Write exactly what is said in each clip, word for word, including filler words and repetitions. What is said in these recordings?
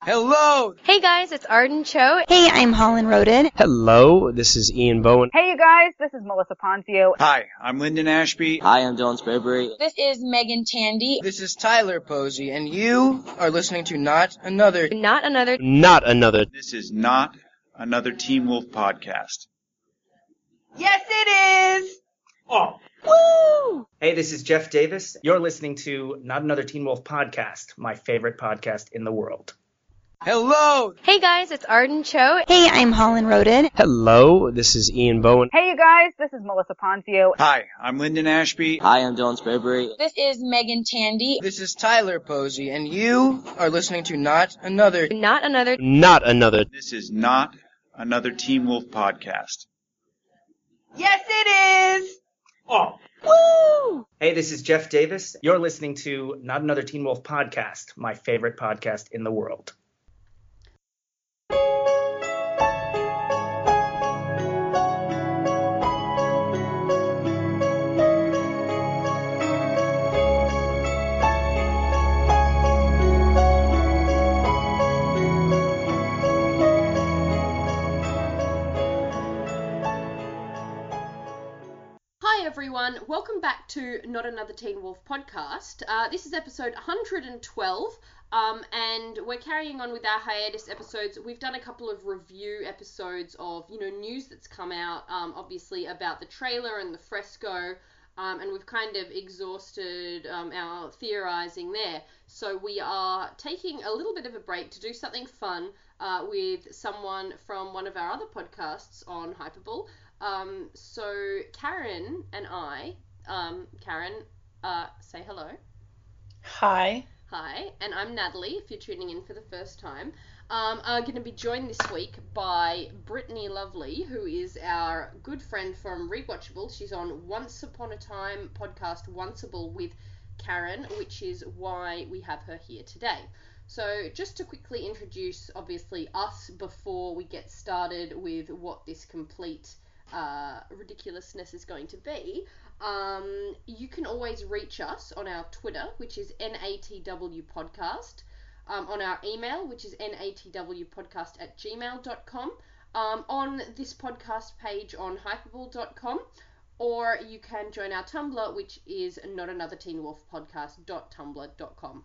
Hello! Hey guys, it's Arden Cho. Hey, I'm Holland Roden. Hello, this is Ian Bowen. Hey you guys, this is Melissa Ponzio. Hi, I'm Lyndon Ashby. Hi, I'm Dylan Sprayberry. This is Megan Tandy. This is Tyler Posey, and you are listening to Not Another... Not Another... Not Another... This is Not Another Teen Wolf podcast. Yes, it is! Oh. Woo! Hey, this is Jeff Davis. You're listening to Not Another Teen Wolf podcast, my favorite podcast in the world. Hello! Hey guys, it's Arden Cho. Hey, I'm Holland Roden. Hello, this is Ian Bowen. Hey you guys, this is Melissa Ponzio. Hi, I'm Lyndon Ashby. Hi, I'm Dylan Sprayberry. This is Megan Tandy. This is Tyler Posey, and you are listening to Not Another... Not Another... Not Another... This is Not Another Teen Wolf podcast. Yes, it is! Oh. Woo! Hey, this is Jeff Davis. You're listening to Not Another Teen Wolf podcast, my favorite podcast in the world. Everyone, welcome back to Not Another Teen Wolf podcast. Uh, this is episode one hundred twelve, um, and we're carrying on with our hiatus episodes. We've done a couple of review episodes of, you know, news that's come out, um, obviously about the trailer and the fresco, um, and we've kind of exhausted um, our theorizing there. So we are taking a little bit of a break to do something fun uh, with someone from one of our other podcasts on Hypable. Um, so Karen and I, um, Karen, uh, say hello. Hi. Hi, and I'm Natalie, if you're tuning in for the first time. Um, are going to be joined this week by Brittany Lovely, who is our good friend from Rewatchable. She's on Once Upon a Time podcast, Onceable with Karen, which is why we have her here today. So just to quickly introduce, obviously, us before we get started with what this complete Uh, ridiculousness is going to be, um, you can always reach us on our Twitter, which is N A T W podcast, um, on our email, which is natwpodcast at gmail dot com, um, on this podcast page on hypable dot com, or you can join our Tumblr, which is not another teen wolf podcast dot tumblr dot com.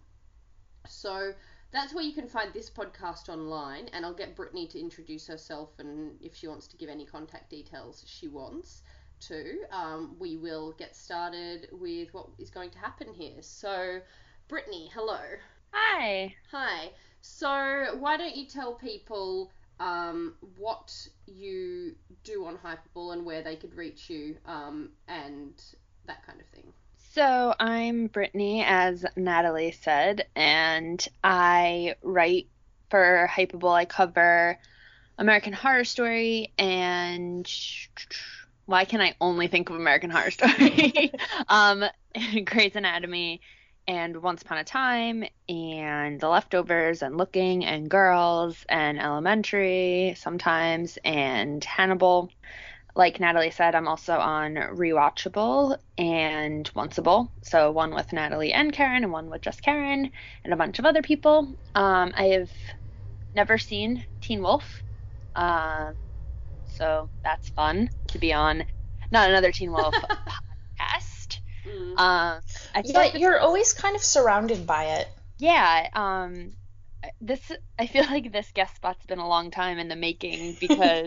So that's where you can find this podcast online, and I'll get Brittany to introduce herself, and if she wants to give any contact details she wants to, um, we will get started with what is going to happen here. So, Brittany, hello. Hi. Hi. So, why don't you tell people um, what you do on Hypable and where they could reach you, um, and that kind of thing. So I'm Brittany, as Natalie said, and I write for Hypable. I cover American Horror Story and why can I only think of American Horror Story? um, Grey's Anatomy and Once Upon a Time and The Leftovers and Looking and Girls and Elementary sometimes and Hannibal. Like Natalie said, I'm also on Rewatchable and Onceable, so one with Natalie and Karen and one with just Karen and a bunch of other people. Um, I have never seen Teen Wolf, uh, so that's fun to be on Not Another Teen Wolf podcast. Mm. Um, I feel yeah, like you're always kind of surrounded by it. Yeah, um, this I feel like this guest spot's been a long time in the making because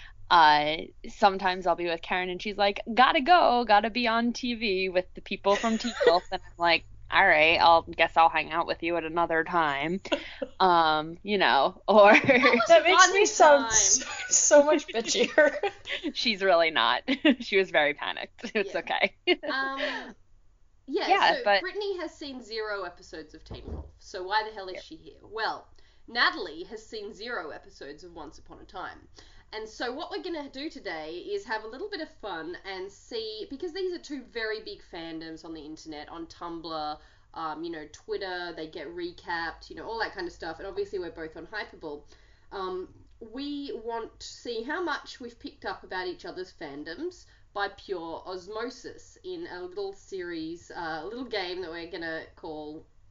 Uh, sometimes I'll be with Karen and she's like, gotta go, gotta be on T V with the people from Teen Wolf, and I'm like, all right, I'll guess I'll hang out with you at another time, um, you know, or that makes me sound so, so much bitchier. She's really not. She was very panicked. It's yeah. okay. um, yeah, yeah, so but Brittany has seen zero episodes of Teen Wolf, so why the hell is she here? Well, Natalie has seen zero episodes of Once Upon a Time. And so what we're going to do today is have a little bit of fun and see, because these are two very big fandoms on the internet, on Tumblr, um, you know, Twitter, they get recapped, you know, all that kind of stuff, and obviously we're both on Hypable. Um, we want to see how much we've picked up about each other's fandoms by pure osmosis in a little series, uh, a little game that we're going to call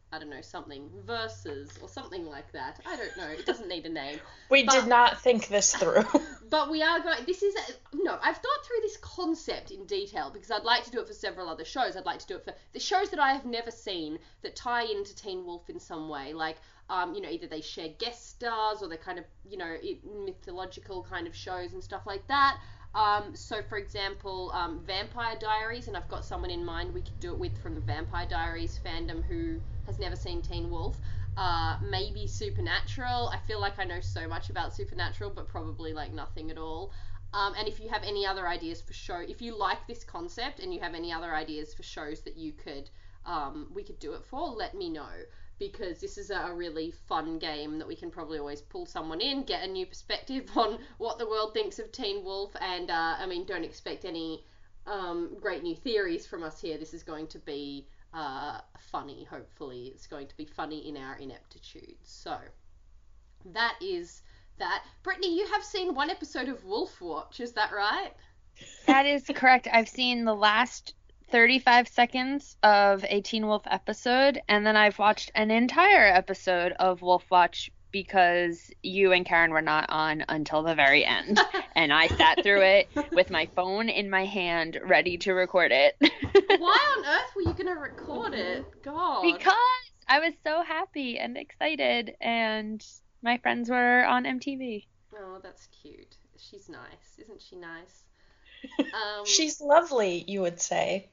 I don't know, something, Versus, or something like that. I don't know. It doesn't need a name. We But- did not think this through. But we are going, this is, a, no, I've thought through this concept in detail because I'd like to do it for several other shows. I'd like to do it for the shows that I have never seen that tie into Teen Wolf in some way. Like, um, you know, either they share guest stars or they're kind of, you know, it, mythological kind of shows and stuff like that. Um, so, for example, um, Vampire Diaries, and I've got someone in mind we could do it with from the Vampire Diaries fandom who has never seen Teen Wolf. Uh, maybe Supernatural. I feel like I know so much about Supernatural, but probably like nothing at all. Um, and if you have any other ideas for show, if you like this concept and you have any other ideas for shows that you could, um, we could do it for, let me know. Because this is a really fun game that we can probably always pull someone in, get a new perspective on what the world thinks of Teen Wolf, and uh, I mean, don't expect any um, great new theories from us here. This is going to be uh, funny, hopefully. It's going to be funny in our ineptitude. So, that is that. Brittany, you have seen one episode of Wolf Watch, is that right? That is correct. I've seen the last thirty-five seconds of a Teen Wolf episode, and then I've watched an entire episode of Wolf Watch because you and Karen were not on until the very end, and I sat through it with my phone in my hand, ready to record it. Why on earth were you going to record it? God. Because I was so happy and excited, and my friends were on M T V. Oh, that's cute. She's nice. Isn't she nice? Um, She's lovely, you would say.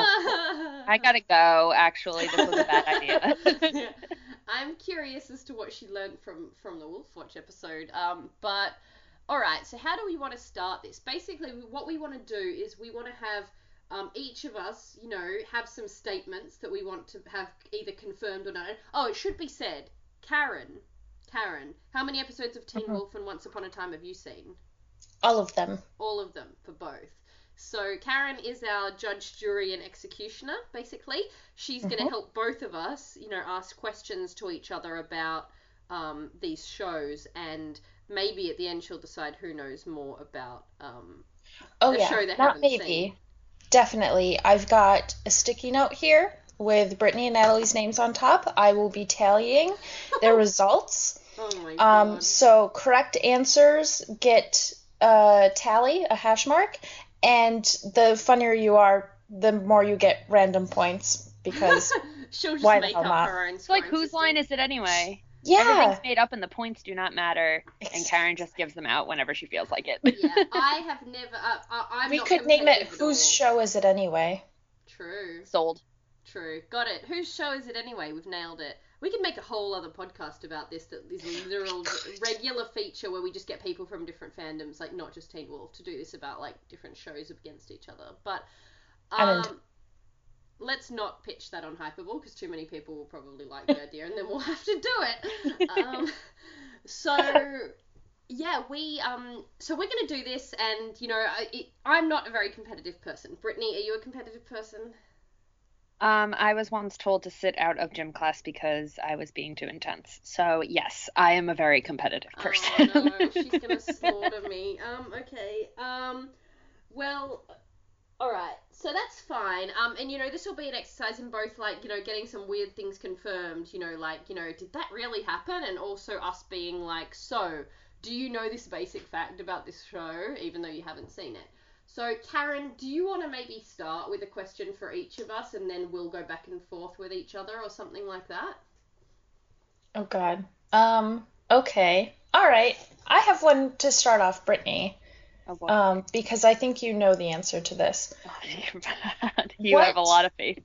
I gotta go, actually. This was a bad idea. Yeah. I'm curious as to what she learned from, from the Wolf Watch episode. Um, but, alright, so how do we want to start this? Basically, what we want to do is we want to have um, each of us, you know, have some statements that we want to have either confirmed or not. Oh, it should be said, Karen, Karen, how many episodes of Teen Mhm. Wolf and Once Upon a Time have you seen? All of them. All of them, for both. So Karen is our judge, jury, and executioner, basically. She's going to Mhm. help both of us, you know, ask questions to each other about um, these shows, and maybe at the end she'll decide who knows more about um, Oh the yeah, show they not haven't maybe. seen. Definitely. I've got a sticky note here with Brittany and Natalie's names on top. I will be tallying their results. Oh my Um, god. so correct answers get a tally, a hash mark, and the funnier you are, the more you get random points, because She'll just why the make hell up not? her own It's like, scoring whose system. line is it anyway? yeah. Everything's made up and the points do not matter, and Ex- Karen just gives them out whenever she feels like it. Yeah, I have never. Uh, I, I'm we not could name it competitive at Whose all. Show Is It Anyway? True. Sold. True. Got it. Whose show is it anyway? We've nailed it. We could make a whole other podcast about this, that is a literal regular feature where we just get people from different fandoms, like not just Teen Wolf, to do this about like different shows against each other. But I'm um, into- let's not pitch that on Hyperball because too many people will probably like the idea and then we'll have to do it. Um, so yeah, we um, so we're gonna do this, and you know, I, it, I'm not a very competitive person. Brittany, are you a competitive person? Um, I was once told to sit out of gym class because I was being too intense. So yes, I am a very competitive person. Oh no, she's gonna slaughter me. Um, okay. Um, well, all right. So that's fine. Um, and you know, this will be an exercise in both, like, you know, getting some weird things confirmed. You know, like, you know, did that really happen? And also us being like, so, do you know this basic fact about this show, even though you haven't seen it? So, Karen, do you want to maybe start with a question for each of us, and then we'll go back and forth with each other, or something like that? Oh God. Um. Okay. All right. I have one to start off, Brittany. Oh, boy. Um, because I think you know the answer to this. You What? have a lot of faith.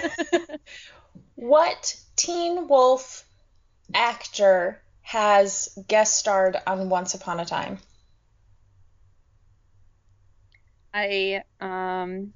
What Teen Wolf actor has guest starred on Once Upon a Time? I um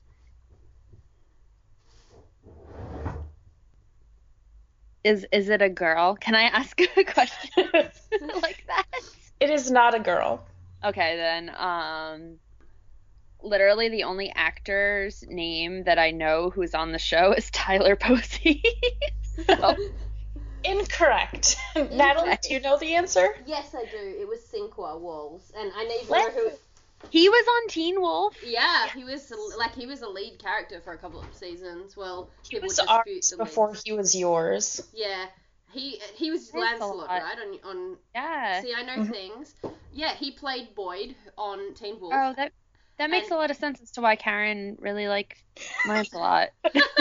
is is it a girl? Can I ask a question like that? It is not a girl. Okay, then um literally the only actor's name that I know who's on the show is Tyler Posey. So, Incorrect. Natalie, do you know the answer? Yes, I do. It was Cinqua Walls, and I need to Let's- know who. He was on Teen Wolf. Yeah, he was like he was a lead character for a couple of seasons. Well, He people was dispute ours the before leads. he was yours. Yeah, he he was Thanks a Lancelot, lot. right? On on. Yeah. See, I know Mhm. things. Yeah, he played Boyd on Teen Wolf. Oh, that that makes And- a lot of sense as to why Karen really liked Lancelot.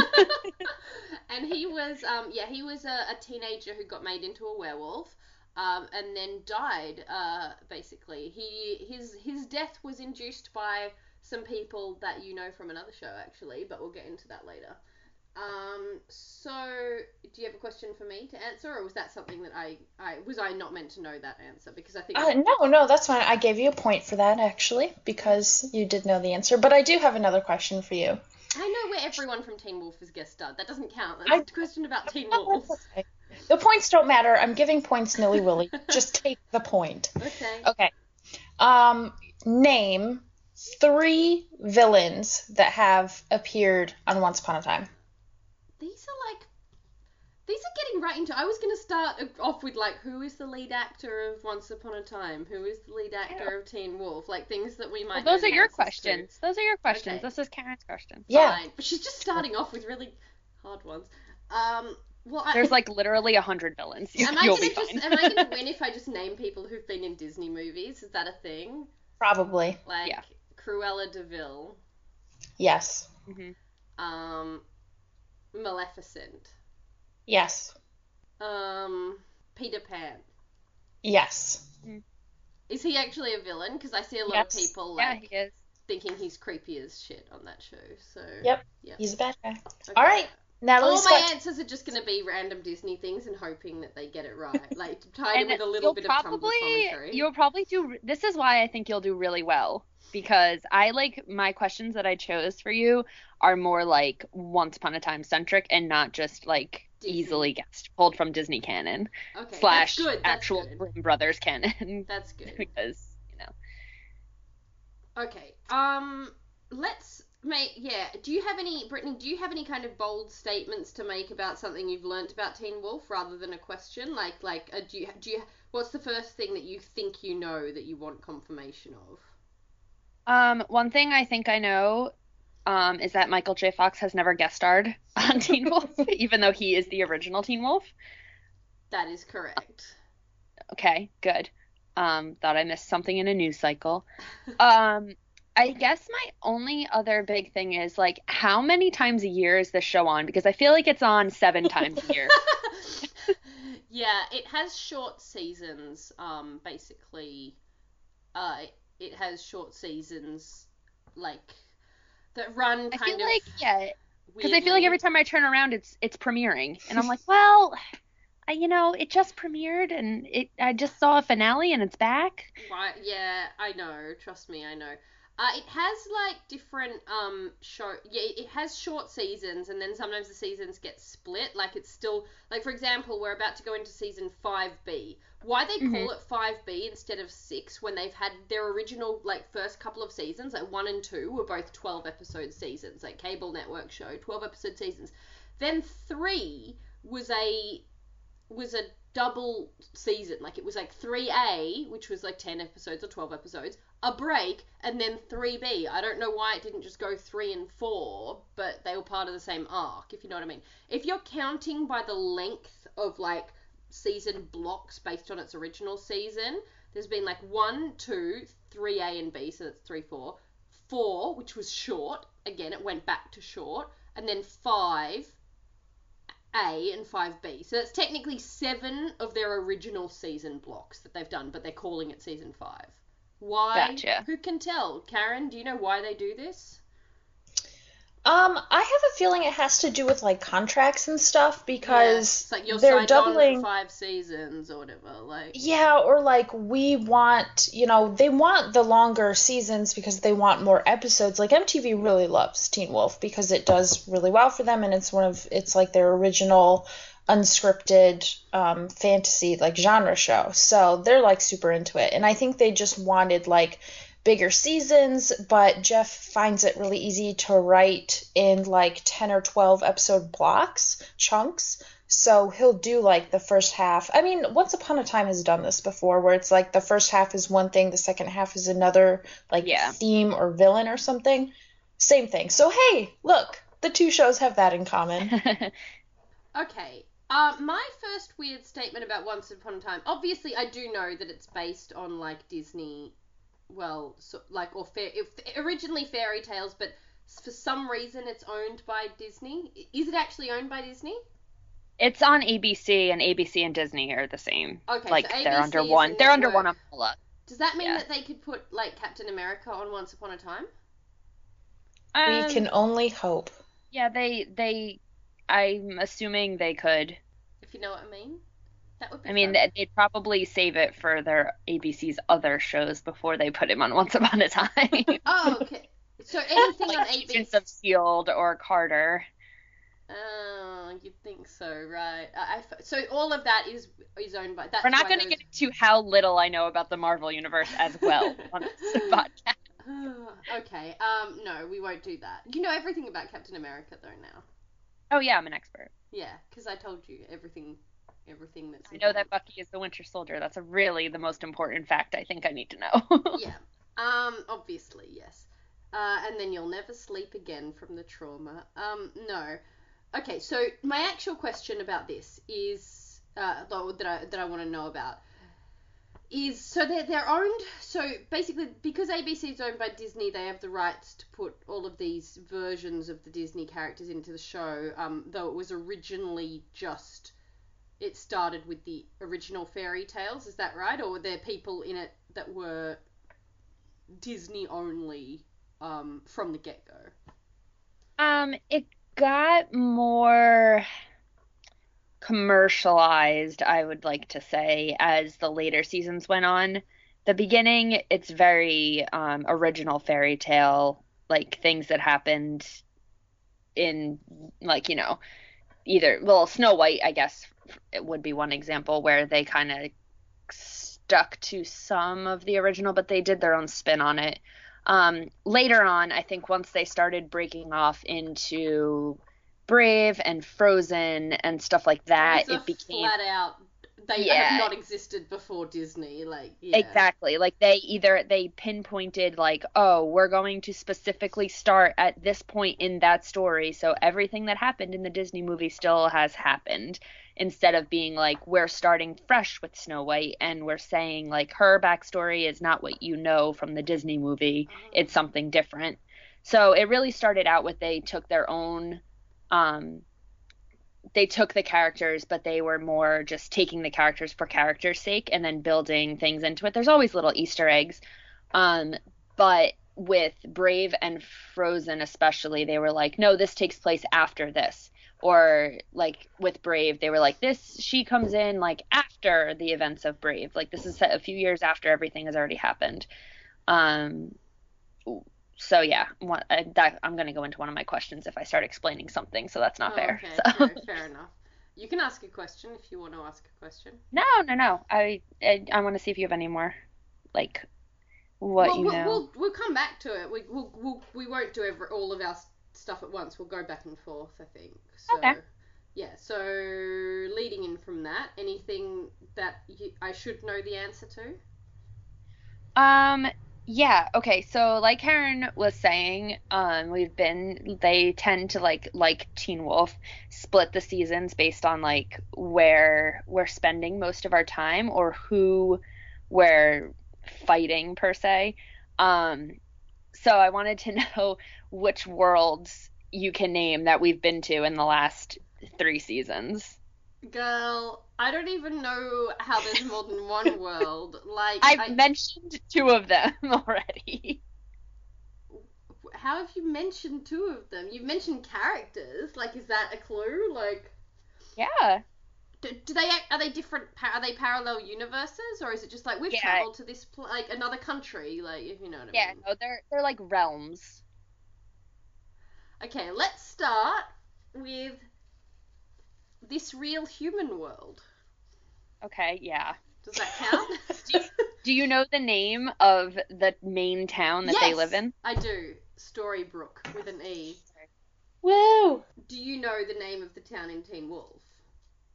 And he was, um, yeah, he was a, a teenager who got made into a werewolf, um, and then died. Uh, basically, he his his death was induced by some people that you know from another show, actually, but we'll get into that later. Um, so, do you have a question for me to answer, or was that something that I, I was I not meant to know that answer? Because I think Uh, no, no, that's fine. I gave you a point for that, actually, because you did know the answer. But I do have another question for you. I know where everyone from Teen Wolf is guest starred. That doesn't count. That's I- a question about Teen No, Wolf. that's okay. The points don't matter. I'm giving points nilly-willy. Just take the point. Okay. Okay. Um, name three villains that have appeared on Once Upon a Time. These are like, these are getting right into. I was gonna start off with like, who is the lead actor of Once Upon a Time? Who is the lead actor of Teen Wolf? Like things that we might. Well, those know are the your answers to. questions. Those are your questions. Okay. This is Karen's question. Yeah. Fine. But she's just starting off with really hard ones. Um. Well, I, There's like literally a hundred villains. You, Am I you'll gonna be just? fine. Am I gonna win if I just name people who've been in Disney movies? Is that a thing? Probably. Like Yeah. Cruella de Vil, Yes. Mhm. um, Maleficent, Yes. um, Peter Pan. Yes. Is he actually a villain? Because I see a lot Yes. of people Yeah, like he is. thinking he's creepy as shit on that show. So Yep. yeah. He's a bad guy. Okay. All right. Natalie All my Scott. answers are just going to be random Disney things and hoping that they get it right. Like tied And with a little you'll bit probably, of Tumblr commentary. You'll probably do. This is why I think you'll do really well, because I like my questions that I chose for you are more like Once Upon a Time centric and not just like Disney. easily guessed, pulled from Disney canon Okay, slash that's good. That's actual good. Grimm Brothers canon. That's good. Because you know. Okay. Um. Let's make. Yeah. Do you have any, Brittany? Do you have any kind of bold statements to make about something you've learnt about Teen Wolf, rather than a question? Like, like, uh, do you do you? What's the first thing that you think you know that you want confirmation of? Um, one thing I think I know um, is that Michael J. Fox has never guest starred on Teen Wolf, even though he is the original Teen Wolf. That is correct. Okay, good. Um, thought I missed something in a news cycle. Um, I guess my only other big thing is, like, how many times a year is this show on? Because I feel like it's on seven times a year. Yeah, it has short seasons. Um, basically, uh, it has short seasons, like that run I kind feel of. like, yeah, because I feel like weirdly. every time I turn around, it's it's premiering, and I'm like, well, I, you know, it just premiered, and it I just saw a finale, and it's back. Right, yeah, I know. Trust me, I know. Uh, it has like different um show. Yeah, it has short seasons, and then sometimes the seasons get split. Like it's still like, for example, we're about to go into season five B. Why they call it five B instead of six when they've had their original like first couple of seasons, like one and two were both twelve episode seasons, like cable network show, twelve episode seasons. Then three was a was a double season, like it was like three A, which was like ten episodes or twelve episodes, a break, and then three B. I don't know why it didn't just go three and four, but they were part of the same arc, if you know what I mean. If you're counting by the length of like season blocks based on its original season, there's been like one, two, three A and B, so that's three, four, four, which was short, again it went back to short, and then five A and five B. So that's technically seven of their original season blocks that they've done, but they're calling it season five. Why? Gotcha. Who can tell? Karen, do you know why they do this? Um, I have a feeling it has to do with like contracts and stuff Yeah, because it's like you're they're signed doubling. on for five seasons or whatever. Like, Yeah, or like we want, you know, they want the longer seasons because they want more episodes. Like M T V really loves Teen Wolf because it does really well for them, and it's one of it's like their original unscripted um, fantasy like genre show. So they're like super into it, and I think they just wanted like bigger seasons, but Jeff finds it really easy to write in like ten or twelve episode blocks, chunks. So he'll do like the first half. I mean, Once Upon a Time has done this before, where it's like the first half is one thing, the second half is another, like Yeah. theme or villain or something. Same thing. So hey, look, the two shows have that in common. Okay. Uh, my first weird statement about Once Upon a Time. Obviously, I do know that it's based on like Disney, well, so, like or fair, if, originally fairy tales, but for some reason it's owned by Disney. Is it actually owned by Disney? It's on A B C, and A B C and Disney are the same. Okay, like so they're A B C under is one. a They're under network. one umbrella. Does that mean Yeah. that they could put like Captain America on Once Upon a Time? Um, We can only hope. Yeah, they they. I'm assuming they could. If you know what I mean. That would be I mean, fun. they- they'd probably save it for their A B C's other shows before they put him on Once Upon a Time. Oh, okay. So anything on like A B C. Agents of S H I E L D or Carter. Oh, you'd think so, right? I, I- so all of that is is owned by. That's We're not why going to those- get into how little I know about the Marvel Universe as well on this podcast. Okay. Um. No, we won't do that. You know everything about Captain America, though. Now. Oh yeah, I'm an expert. Yeah, because I told you everything. Everything that's. I know that Bucky is the Winter Soldier. That's a really the most important fact I think I need to know. Yeah. Um. Obviously, yes. Uh. And then you'll never sleep again from the trauma. Um. No. Okay. So my actual question about this is uh that I that I want to know about is so they're they're owned. So basically, because A B C is owned by Disney, they have the rights to put all of these versions of the Disney characters into the show. Um. Though it was originally just. It started with the original fairy tales, is that right? Or were there people in it that were Disney only um, from the get-go? Um, it got more commercialized, I would like to say, as the later seasons went on. The beginning, it's very um, original fairy tale, like things that happened in, like, you know, either, well, Snow White, I guess, it would be one example where they kind of stuck to some of the original, but they did their own spin on it. Um, later on, I think once they started breaking off into Brave and Frozen and stuff like that, It's a it became flat out. They Yeah. have not existed before Disney. Like yeah. exactly like they either they pinpointed like, oh, we're going to specifically start at this point in that story, so everything that happened in the Disney movie still has happened, instead of being like, we're starting fresh with Snow White and we're saying like her backstory is not what you know from the Disney movie, it's something different. So it really started out with they took their own um they took the characters, but they were more just taking the characters for character's sake and then building things into it. There's always little Easter eggs. Um, but with Brave and Frozen especially, they were like, no, this takes place after this. Or like with Brave, they were like, this, she comes in like after the events of Brave. Like this is set a few years after everything has already happened. Um, So yeah, one, uh, that, I'm going to go into one of my questions if I start explaining something, so that's not Oh, fair. okay, So. fair, fair enough. You can ask a question if you want to ask a question. No, no, no. I I, I want to see if you have any more, like, what well, you we'll, know. We'll we'll come back to it. We we'll, we'll we won't do every, all of our s- stuff at once. We'll go back and forth, I think. So, Okay. Yeah. So leading in from that, anything that you, I should know the answer to? Um, yeah, okay, so like Karen was saying, um, we've been, they tend to like, like Teen Wolf, split the seasons based on like where we're spending most of our time or who we're fighting per se. Um, so I wanted to know which worlds you can name that we've been to in the last three seasons. Girl, I don't even know how there's more than one world. Like I've I, mentioned two of them already. How have you mentioned two of them? You've mentioned characters. Like, is that a clue? Like, Yeah. do, do they act, are they different? pa- Are they parallel universes, or is it just like we've Yeah. traveled to this pl- like another country? Like, if you know what I Yeah, mean. no, they're they're like realms. Okay, let's start with this real human world. Okay, yeah. Does that count? Do you know the name of the main town that they Yes, live in? I do. Storybrook, with an E. Woo! Do you know the name of the town in Teen Wolf?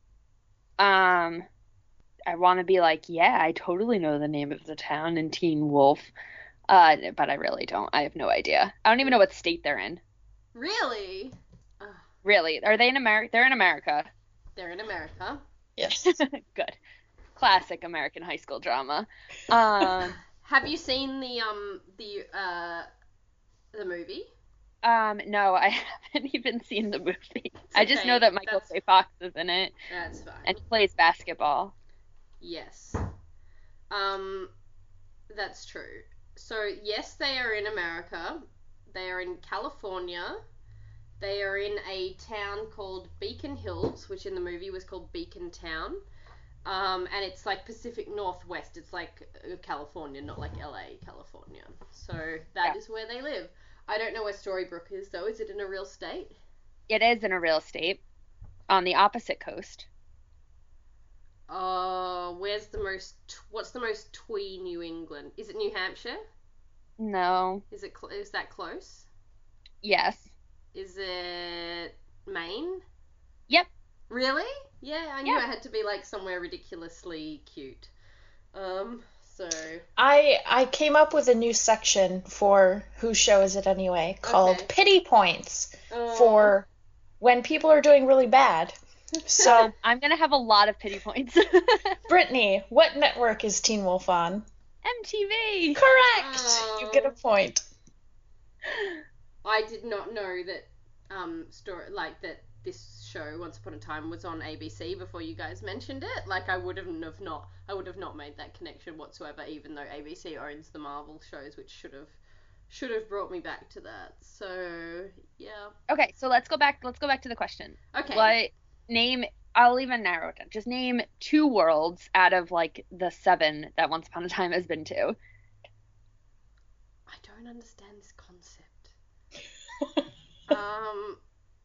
Um, I want to be like, yeah, I totally know the name of the town in Teen Wolf. Uh, but I really don't. I have no idea. I don't even know what state they're in. Really? Ugh. Really? Are they in America? They're in America. They're in America. Yes. Good. Classic American high school drama. Um, Have you seen the um the uh the movie? um, no, I haven't even seen the movie. I just okay, know that Michael that's- J. Fox is in it, That's fine. and he plays basketball. Yes. Um, that's true. So yes, they are in America. They are in California. They are in a town called Beacon Hills, which in the movie was called Beacon Town. Um, and it's like Pacific Northwest. It's like uh, California, not like L A, California. So that Yeah. is where they live. I don't know where Storybrooke is though. Is it in a real state? It is in a real estate on the opposite coast. Uh, where's the most? What's the most twee New England? Is it New Hampshire? No. Is it? Cl- is that close? Yes. Is it Maine? Yep. Really? Yeah, I knew Yeah. it had to be like somewhere ridiculously cute. Um, so I I came up with a new section for Whose Show Is It Anyway called Okay. Pity Points uh, for when people are doing really bad. So, I'm gonna have a lot of pity points. Brittany, what network is Teen Wolf on? M T V. Correct! Oh. You get a point. I did not know that um story like that this show Once Upon a Time was on A B C before you guys mentioned it. Like I would have not I would have not made that connection whatsoever, even though A B C owns the Marvel shows, which should have should have brought me back to that. So yeah. Okay, so let's go back. Let's go back to the question. Okay. What name? I'll even narrow it down. Just name two worlds out of like the seven that Once Upon a Time has been to. I don't understand this concept. um,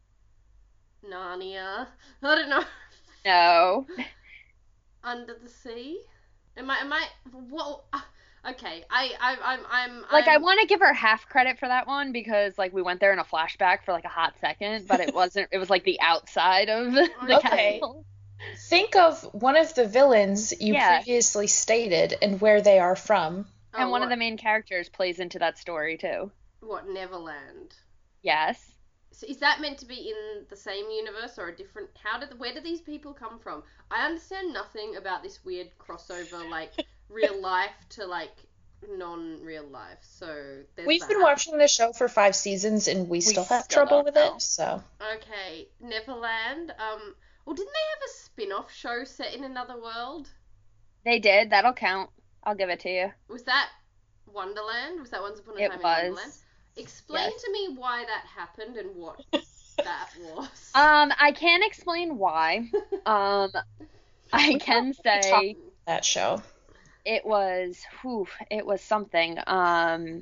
Narnia. I don't know. No. Under the sea. Am I? Am I? What? uh, Okay. I. I. I'm. I'm. Like I I'm- want to give her half credit for that one because like we went there in a flashback for like a hot second, but it wasn't. It was like the outside of the Okay. castle. Think of one of the villains you Yeah. previously stated and where they are from. Oh, And one of what- the main characters plays into that story too. What? Neverland. Yes. So is that meant to be in the same universe or a different? How did? Where do these people come from? I understand nothing about this weird crossover, like real life to like non-real life. So there's We've that. been watching the show for five seasons and we still have still trouble don't with know. it, so. Okay, Neverland. Um, well, didn't they have a spin-off show set in another world? They did. That'll count. I'll give it to you. Was that Wonderland? Was that Once Upon a It Time in was. Wonderland? Explain Yes. to me why that happened and what that was. Um, I can't explain why. Um, I can say That show. it was, whew, it was something. Um,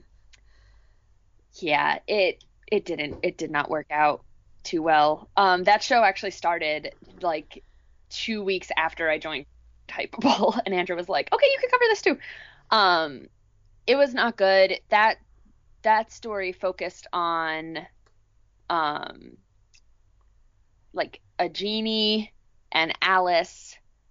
yeah, it it didn't it did not work out too well. Um, that show actually started like two weeks after I joined Hypable, and Andrew was like, "Okay, you can cover this too." Um, it was not good. That that story focused on, um, like a genie and Alice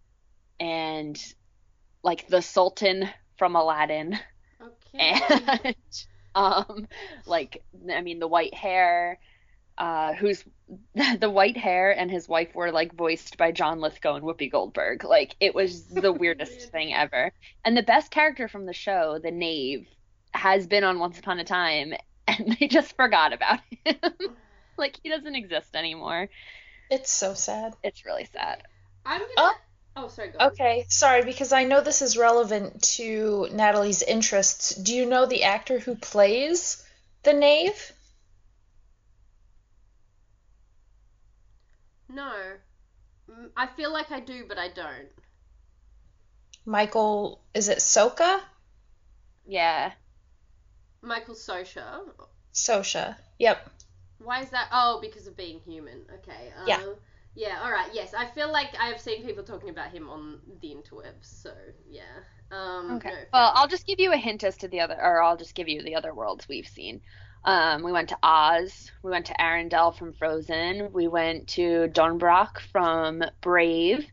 and like the Sultan from Aladdin. Okay. And um like I mean the white hair uh who's the white hair and his wife were like voiced by John Lithgow and Whoopi Goldberg. Like it was the weirdest Weird. thing ever. And the best character from the show, the knave, has been on Once Upon a Time and they just forgot about him. Like he doesn't exist anymore. It's so sad. It's really sad. I'm gonna. Oh. Oh, sorry. Go on. Okay, sorry, because I know this is relevant to Natalie's interests. Do you know the actor who plays the knave? No. Mm, I feel like I do, but I don't. Michael, is it Soka? Yeah. Michael Sosha. Sosha. Yep. Why is that? Oh, because of being human. Okay. Um, Yeah. Yeah. All right. Yes, I feel like I have seen people talking about him on the interwebs. So yeah. Um, Okay. no, fair Well, enough. I'll just give you a hint as to the other, or I'll just give you the other worlds we've seen. Um, we went to Oz. We went to Arendelle from Frozen. We went to Dornbrock from Brave.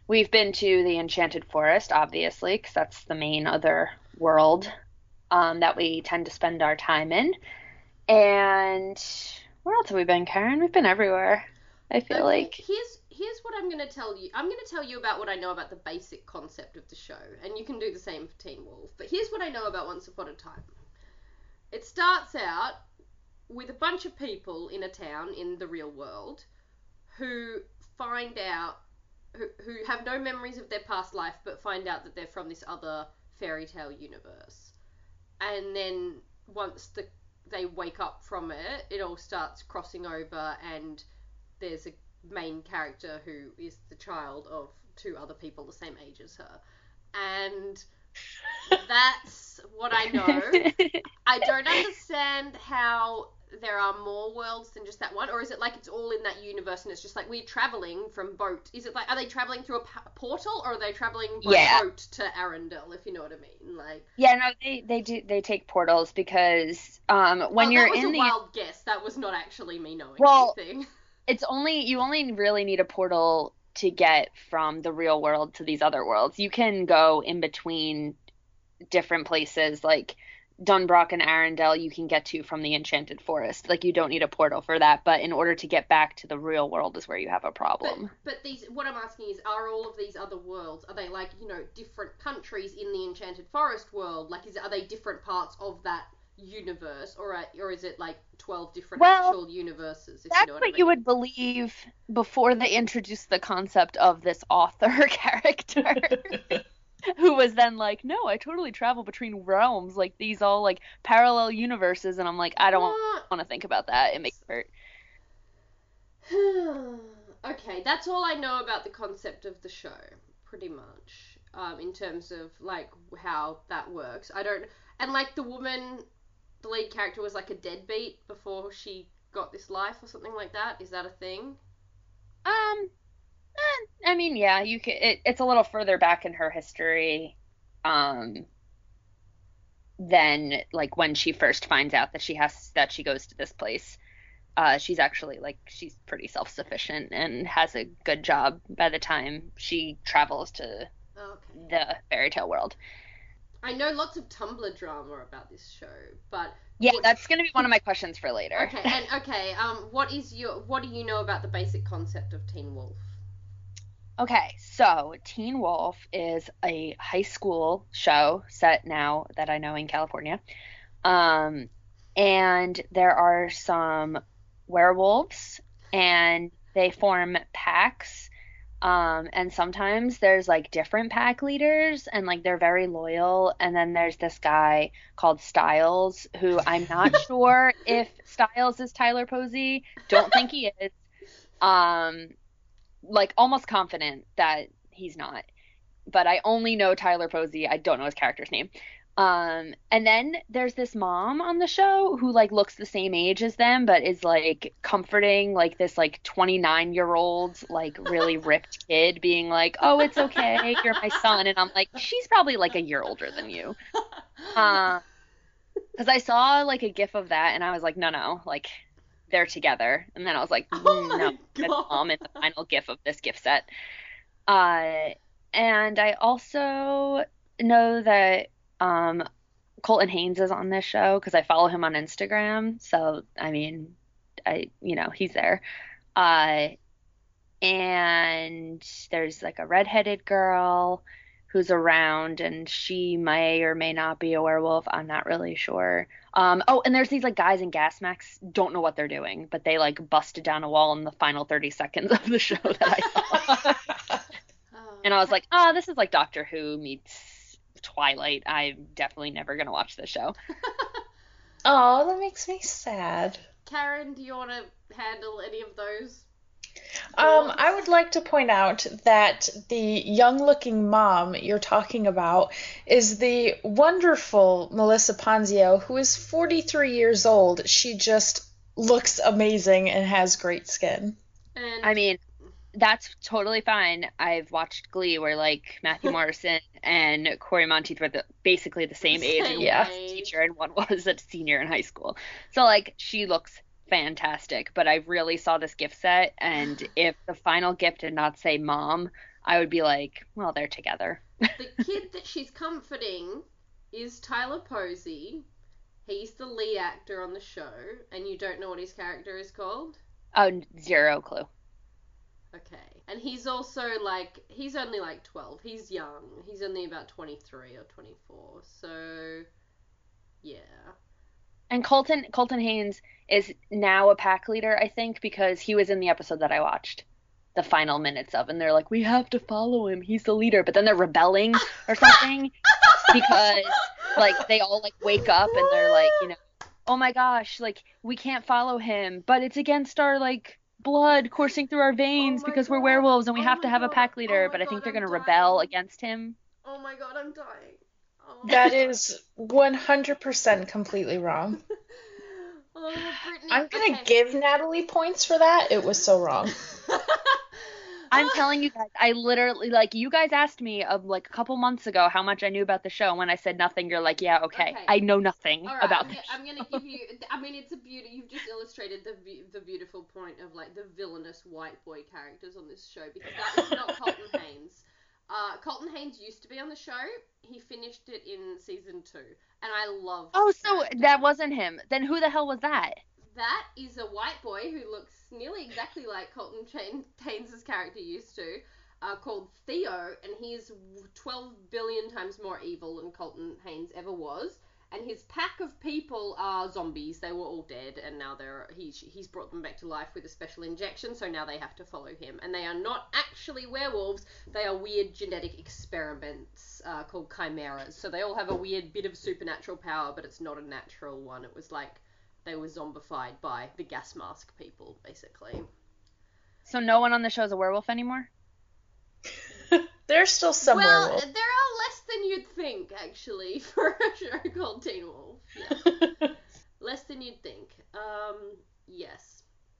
we've been to the Enchanted Forest, obviously, because that's the main other world um, that we tend to spend our time in. And where else have we been, Karen? We've been everywhere, I feel Okay, like. Here's here's what I'm going to tell you. I'm going to tell you about what I know about the basic concept of the show, and you can do the same for Teen Wolf. But here's what I know about Once Upon a Time. It starts out with a bunch of people in a town in the real world who find out, who, who have no memories of their past life, but find out that they're from this other fairy tale universe. And then once the they wake up from it, it all starts crossing over, and there's a main character who is the child of two other people the same age as her. And that's what I know. I don't understand how there are more worlds than just that one, or is it like it's all in that universe and it's just like we're traveling from boat? Is it like, are they traveling through a p- portal, or are they traveling by Yeah. boat to Arendelle, if you know what I mean? Like, Yeah, no, they they do they take portals because um when oh, you're that was in a the wild guess. That was not actually me knowing Well, anything. it's only you only really need a portal to get from the real world to these other worlds. You can go in between different places, like Dunbrock and Arendelle you can get to from the Enchanted Forest. Like, you don't need a portal for that, but in order to get back to the real world is where you have a problem. But, but these, what I'm asking is, are all of these other worlds, are they like, you know, different countries in the Enchanted Forest world? Like, is are they different parts of that universe, or are, or is it like twelve different Well, actual universes? If That's you know what, what I mean? you would believe before they introduced the concept of this author character. Who was then like, no, I totally travel between realms, like these all like parallel universes, and I'm like, I don't want to think about that. It makes me hurt. Okay, that's all I know about the concept of the show, pretty much, um, in terms of like how that works. I don't, and like the woman, the lead character was like a deadbeat before she got this life or something like that. Is that a thing? Um, eh, I mean, yeah, you can. It, it's a little further back in her history, um, than like when she first finds out that she has that she goes to this place. Uh, she's actually like she's pretty self-sufficient and has a good job by the time she travels to Okay. the fairy tale world. I know lots of Tumblr drama about this show, but Yeah, what- that's going to be one of my questions for later. Okay, and okay, um, what is your what do you know about the basic concept of Teen Wolf? Okay, so Teen Wolf is a high school show set now that I know in California. Um, and there are some werewolves, and they form packs. Um, and sometimes there's like different pack leaders, and like they're very loyal. And then there's this guy called Styles, who I'm not sure if Styles is Tyler Posey. Don't think he is. Um, like almost confident that he's not. But I only know Tyler Posey. I don't know his character's name. Um, and then there's this mom on the show who like looks the same age as them, but is like comforting like this like twenty-nine year old like really ripped kid, being like, oh, it's okay, you're my son. And I'm like, she's probably like a year older than you. Uh, because I saw like a gif of that and I was like, no, no, like they're together. And then I was like, mm, Oh my no, that's God. mom in the final gif of this gift set. Uh, and I also know that um, Colton Haynes is on this show because I follow him on Instagram. So, I mean, I, you know, he's there. Uh, and there's like a redheaded girl who's around, and she may or may not be a werewolf. I'm not really sure. Um, oh, and there's these like guys in gas masks. Don't know what they're doing, but they like busted down a wall in the final thirty seconds of the show that I saw. Oh, And I was like, oh, this is like Doctor Who meets Twilight. I'm definitely never going to watch this show. Oh, that makes me sad. Karen, do you want to handle any of those? Um, I would like to point out that the young-looking mom you're talking about is the wonderful Melissa Ponzio, who is forty-three years old. She just looks amazing and has great skin. And I mean, that's totally fine. I've watched Glee where like Matthew Morrison and Corey Monteith were the, basically the same age, and Yeah. one was a teacher and one was a senior in high school. So like she looks fantastic, but I really saw this gift set, and if the final gift did not say mom, I would be like, well, they're together. The kid that she's comforting is Tyler Posey. He's the lead actor on the show, and you don't know what his character is called? Oh, zero clue. Okay. And he's also, like, he's only, like, twelve. He's young. He's only about twenty-three or twenty-four. So, yeah. And Colton Colton Haynes is now a pack leader, I think, because he was in the episode that I watched, the final minutes of, and they're like, we have to follow him. He's the leader. But then they're rebelling or something because, like, they all, like, wake up and they're like, you know, oh my gosh, like, we can't follow him, but it's against our, like, blood coursing through our veins Oh because God. we're werewolves and we Oh have my to have God. a pack leader. Oh my but I God, think they're I'm going to dying. rebel against him. Oh my god, I'm dying. Oh. That is one hundred percent completely wrong. Oh, Brittany. I'm gonna okay. give Natalie points for that. It was so wrong. I'm telling you guys, I literally, like, you guys asked me, of like, a couple months ago how much I knew about the show, and when I said nothing, you're like, yeah, okay. Okay. I know nothing All right, about I'm, this gonna, I'm gonna give you. I mean, it's a beauty. You've just illustrated the be- the beautiful point of like the villainous white boy characters on this show because that is not Colton Haynes. Uh, Colton Haynes used to be on the show. He finished it in season two, and I love. Oh, his so character. that wasn't him. Then who the hell was that? That is a white boy who looks nearly exactly like Colton Chain- Haynes' character used to, uh, called Theo, and he's twelve billion times more evil than Colton Haynes ever was. And his pack of people are zombies. They were all dead, and now they're he's he's brought them back to life with a special injection. So now they have to follow him, and they are not actually werewolves. They are weird genetic experiments uh, called chimeras. So they all have a weird bit of supernatural power, but it's not a natural one. It was like they were zombified by the gas mask people, basically. So no one on the show is a werewolf anymore? There's still some well, werewolf. there are less than you'd think, actually, for a show called Teen Wolf. Yeah. Less than you'd think. Um, yes.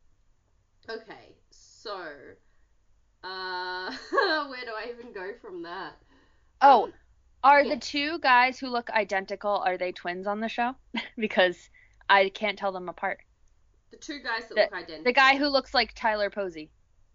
Okay, so, uh, where do I even go from that? Oh, Um, are yeah. the two guys who look identical, are they twins on the show? Because I can't tell them apart. The two guys that The, look identical. the guy who looks like Tyler Posey.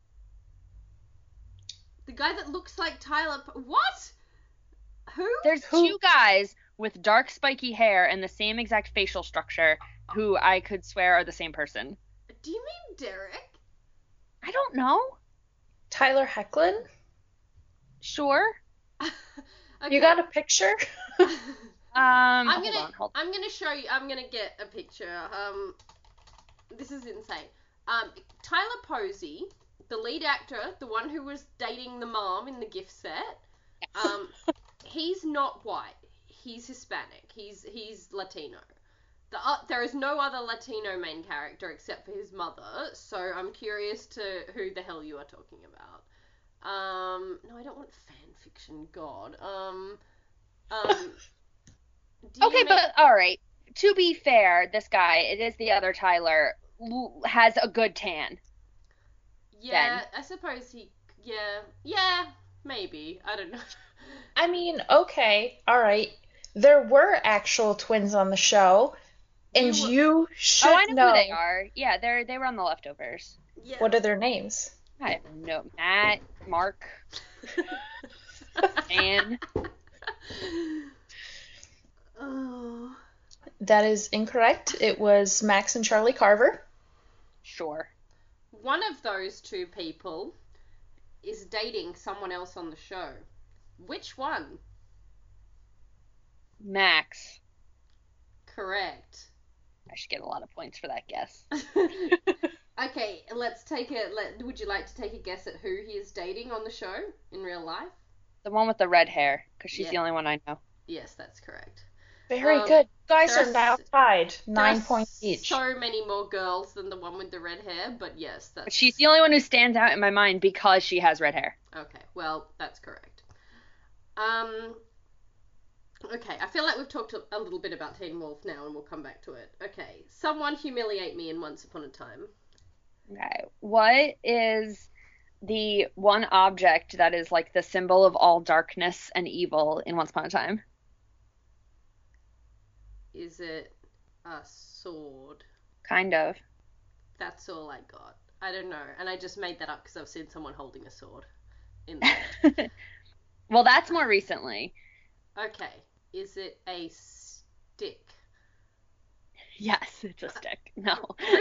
The guy that looks like Tyler... Po- what? Who? There's Who? two guys with dark spiky hair and the same exact facial structure who I could swear are the same person. Do you mean Derek? I don't know. Tyler Hecklin? Sure. Okay. You got a picture? Um, I'm hold gonna, on, hold on. I'm gonna show you. I'm gonna get a picture. Um, this is insane. Um, Tyler Posey, the lead actor, the one who was dating the mom in the gift set. Um, he's not white. He's Hispanic. He's he's Latino. The uh, there is no other Latino main character except for his mother. So I'm curious to who the hell you are talking about. Um, no, I don't want fan fiction. God. Um, um. do you Okay, make- but all right. To be fair, this guy, it is the other Tyler, l- has a good tan. Yeah, I suppose he. Yeah, yeah, maybe. I don't know. I mean, okay, alright. There were actual twins on the show, and You were- you should Oh, I know, who they are. Yeah, they're they were on the leftovers. Yeah. What are their names? I don't know. Matt, Mark, Dan. Oh. That is incorrect. It was Max and Charlie Carver. Sure. One of those two people is dating someone else on the show. Which one? Max. Correct. I should get a lot of points for that guess. Okay, let's take a. Let, would you like to take a guess at who he is dating on the show in real life? The one with the red hair, because she's Yeah. the only one I know. Yes, that's correct. Very Um, good. You guys there are are now s- tied. Nine There are points each. So many more girls than the one with the red hair, but yes, that's But she's the only one who stands out in my mind because she has red hair. okay. Well, that's correct. Um. Okay, I feel like we've talked a, a little bit about Teen Wolf now, and we'll come back to it. Okay, someone humiliate me in Once Upon a Time. Okay. What is the one object that is like the symbol of all darkness and evil in Once Upon a Time? Is it a sword? Kind of. That's all I got. I don't know, and I just made that up because I've seen someone holding a sword. in there. Well, that's more recently. Okay. Is it a stick? Yes, it's a stick. No.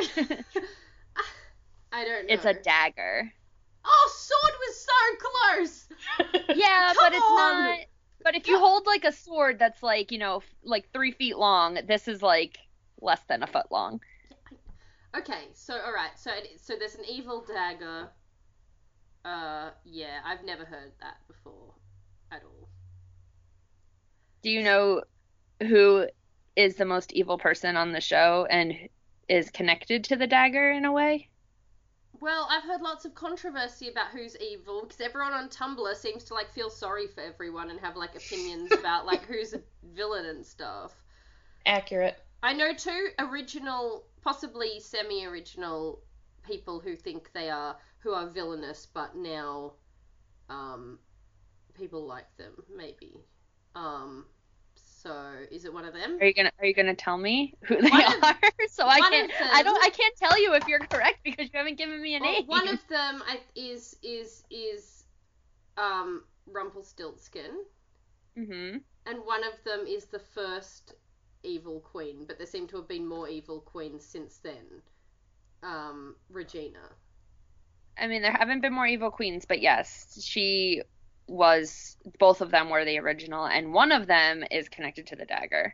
I don't know. It's a dagger. Oh, sword was so close! Yeah, Come but it's on! not. But if you hold like a sword that's like, you know, f- like three feet long, this is like less than a foot long. Okay, so alright, so it, so there's an evil dagger. Uh, yeah, I've never heard that before at all. Do you know who is the most evil person on the show and is connected to the dagger in a way? Well, I've heard lots of controversy about who's evil because everyone on Tumblr seems to like feel sorry for everyone and have like opinions about like who's a villain and stuff. Accurate. I know two original, possibly semi-original people who think they are who are villainous, but now um people like them maybe. Um So, is it one of them? Are you gonna Are you gonna tell me who they One of- are? So I one can't. of them- I don't. I can't tell you if you're correct because you haven't given me a Well, name. one of them I, is is is um Rumpelstiltskin, Mm-hmm. and one of them is the first evil queen, but there seem to have been more evil queens since then. Um, Regina. I mean, there haven't been more evil queens, but yes, she was. Both of them were the original, and one of them is connected to the dagger.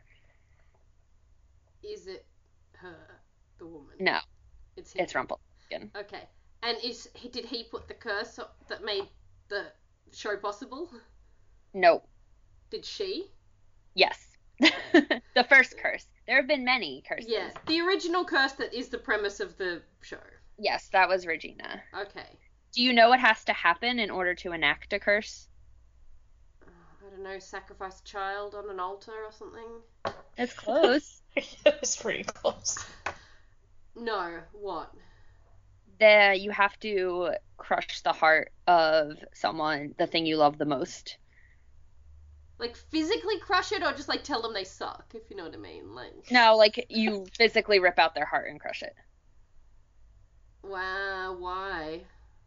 Is it her, the woman? No, it's him. it's Rumpelstiltskin. Okay, and is he, did he put the curse that made the show possible? No. Did she? Yes. The first curse. There have been many curses. Yes, the original curse that is the premise of the show. Yes, that was Regina. Okay. Do you know what has to happen in order to enact a curse? I don't know, sacrifice a child on an altar or something? It's close. It's pretty close. No, what? There, you have to crush the heart of someone, the thing you love the most. Like, physically crush it, or just, like, tell them they suck, if you know what I mean? Like... No, like, you physically rip out their heart and crush it. Wow, why?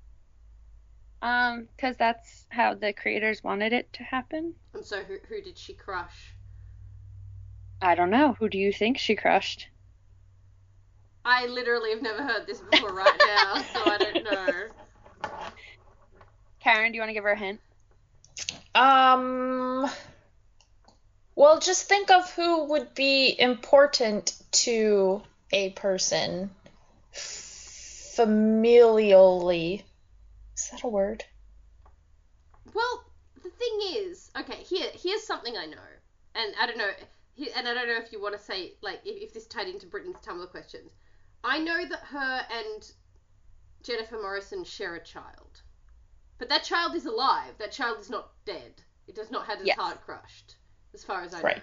Um, because that's how the creators wanted it to happen. And so who, who did she crush? I don't know. Who do you think she crushed? I literally have never heard this before right now, so I don't know. Karen, do you want to give her a hint? Um, well, just think of who would be important to a person familially. Is that a word? Well, the thing is, okay, here, here's something I know, and I don't know, and I don't know if you want to say, like, if, if this tied into Britain's Tumblr questions. I know that her and Jennifer Morrison share a child. But that child is alive. That child is not dead. It does not have its yes. heart crushed, as far as I right. know.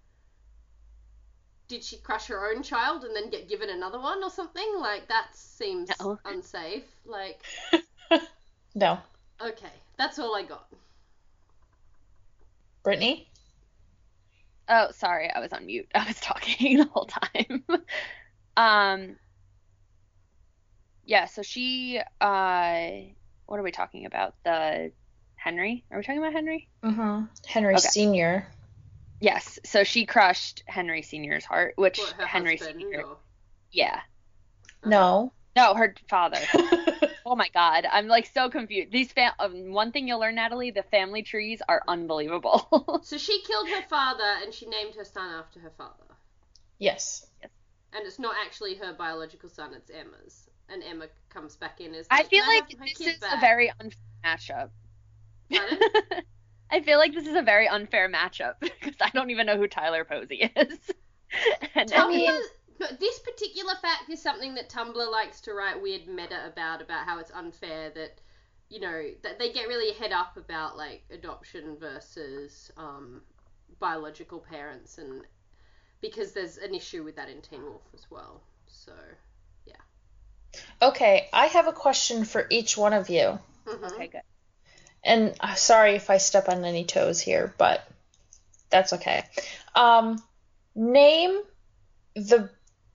Did she crush her own child and then get given another one or something? Like, that seems no. unsafe. Like... No. Okay, that's all I got. Brittany? Oh, sorry, I was on mute. I was talking the whole time. um, yeah, so she, uh, what are we talking about? The Henry? Are we talking about Henry? Mm-hmm. Henry Okay. Senior Yes, so she crushed Henry Senior's heart, which What, her Henry husband, Senior or- Yeah. No. No, her father. Oh my god, I'm like so confused. These fam- um, one thing you'll learn, Natalie, the family trees are unbelievable. So she killed her father and she named her son after her father. Yes. And it's not actually her biological son, it's Emma's. And Emma comes back in as I feel "Can I like have my this kid is back?" a very unfair matchup. Pardon? I feel like this is a very unfair matchup because I don't even know who Tyler Posey is. And Tumblr, mean- but this particular fact is something that Tumblr likes to write weird meta about, about how it's unfair that, you know, that they get really head up about, like, adoption versus um, biological parents, and because there's an issue with that in Teen Wolf as well. So, yeah. Okay, I have a question for each one of you. Mm-hmm. Okay, good. And uh, sorry if I step on any toes here, but that's okay. Um, name the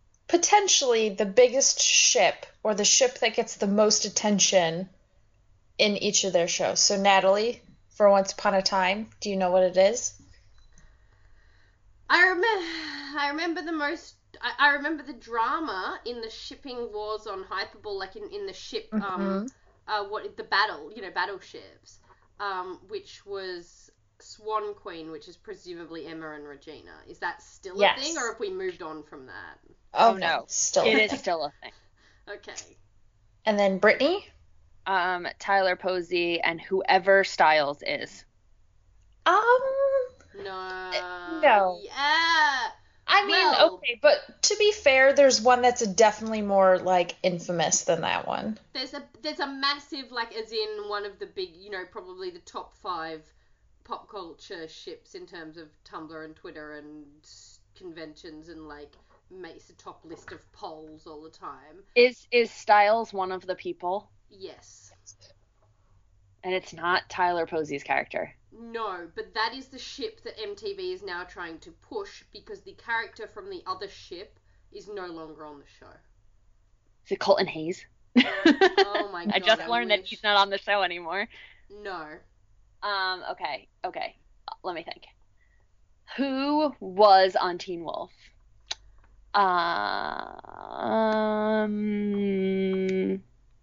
potentially the biggest ship or the ship that gets the most attention in each of their shows. So Natalie, for Once Upon a Time, do you know what it is? I remember. I remember the most. I, I remember the drama in the shipping wars on Hyperball, like in, in the ship. Um, Mhm. uh, what the battle? You know, battleships. Um, which was Swan Queen, which is presumably Emma and Regina. Is that still Yes. a thing, or have we moved on from that? Oh, Oh, no. Still. It is still a thing. Okay. And then Brittany? Um, Tyler Posey and whoever Styles is. Um, No. no. Yeah. I mean, Well- okay, but to be fair, there's one that's definitely more, like, infamous than that one. There's a there's a massive, like, as in one of the big, you know, probably the top five pop culture ships in terms of Tumblr and Twitter and s- conventions, and like makes a top list of polls all the time. Is is Styles one of the people? Yes. And it's not Tyler Posey's character. No, but that is the ship that M T V is now trying to push because the character from the other ship is no longer on the show. Is it Colton Hayes? Oh my god. I just I learned that wish. he's not on the show anymore. No. Um, okay, okay. Let me think. Who was on Teen Wolf? Um,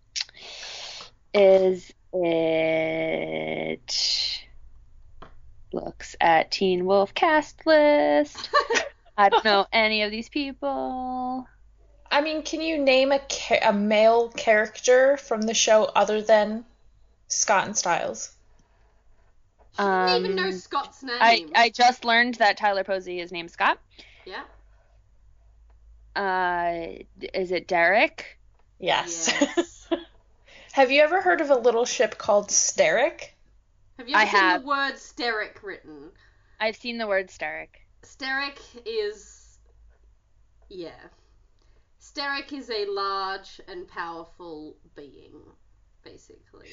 is it looks at Teen Wolf cast list? I don't know any of these people. I mean, can you name a ca- a male character from the show other than Scott and Styles? She didn't even know Um, Scott's name. I, I just learned that Tyler Posey is named Scott. Yeah. Uh, is it Derek? Yes. Yes. Have you ever heard of a little ship called Steric? Have you ever I seen have. the word steric written? I've seen the word Steric. Steric is... Yeah. Steric is a large and powerful being, basically.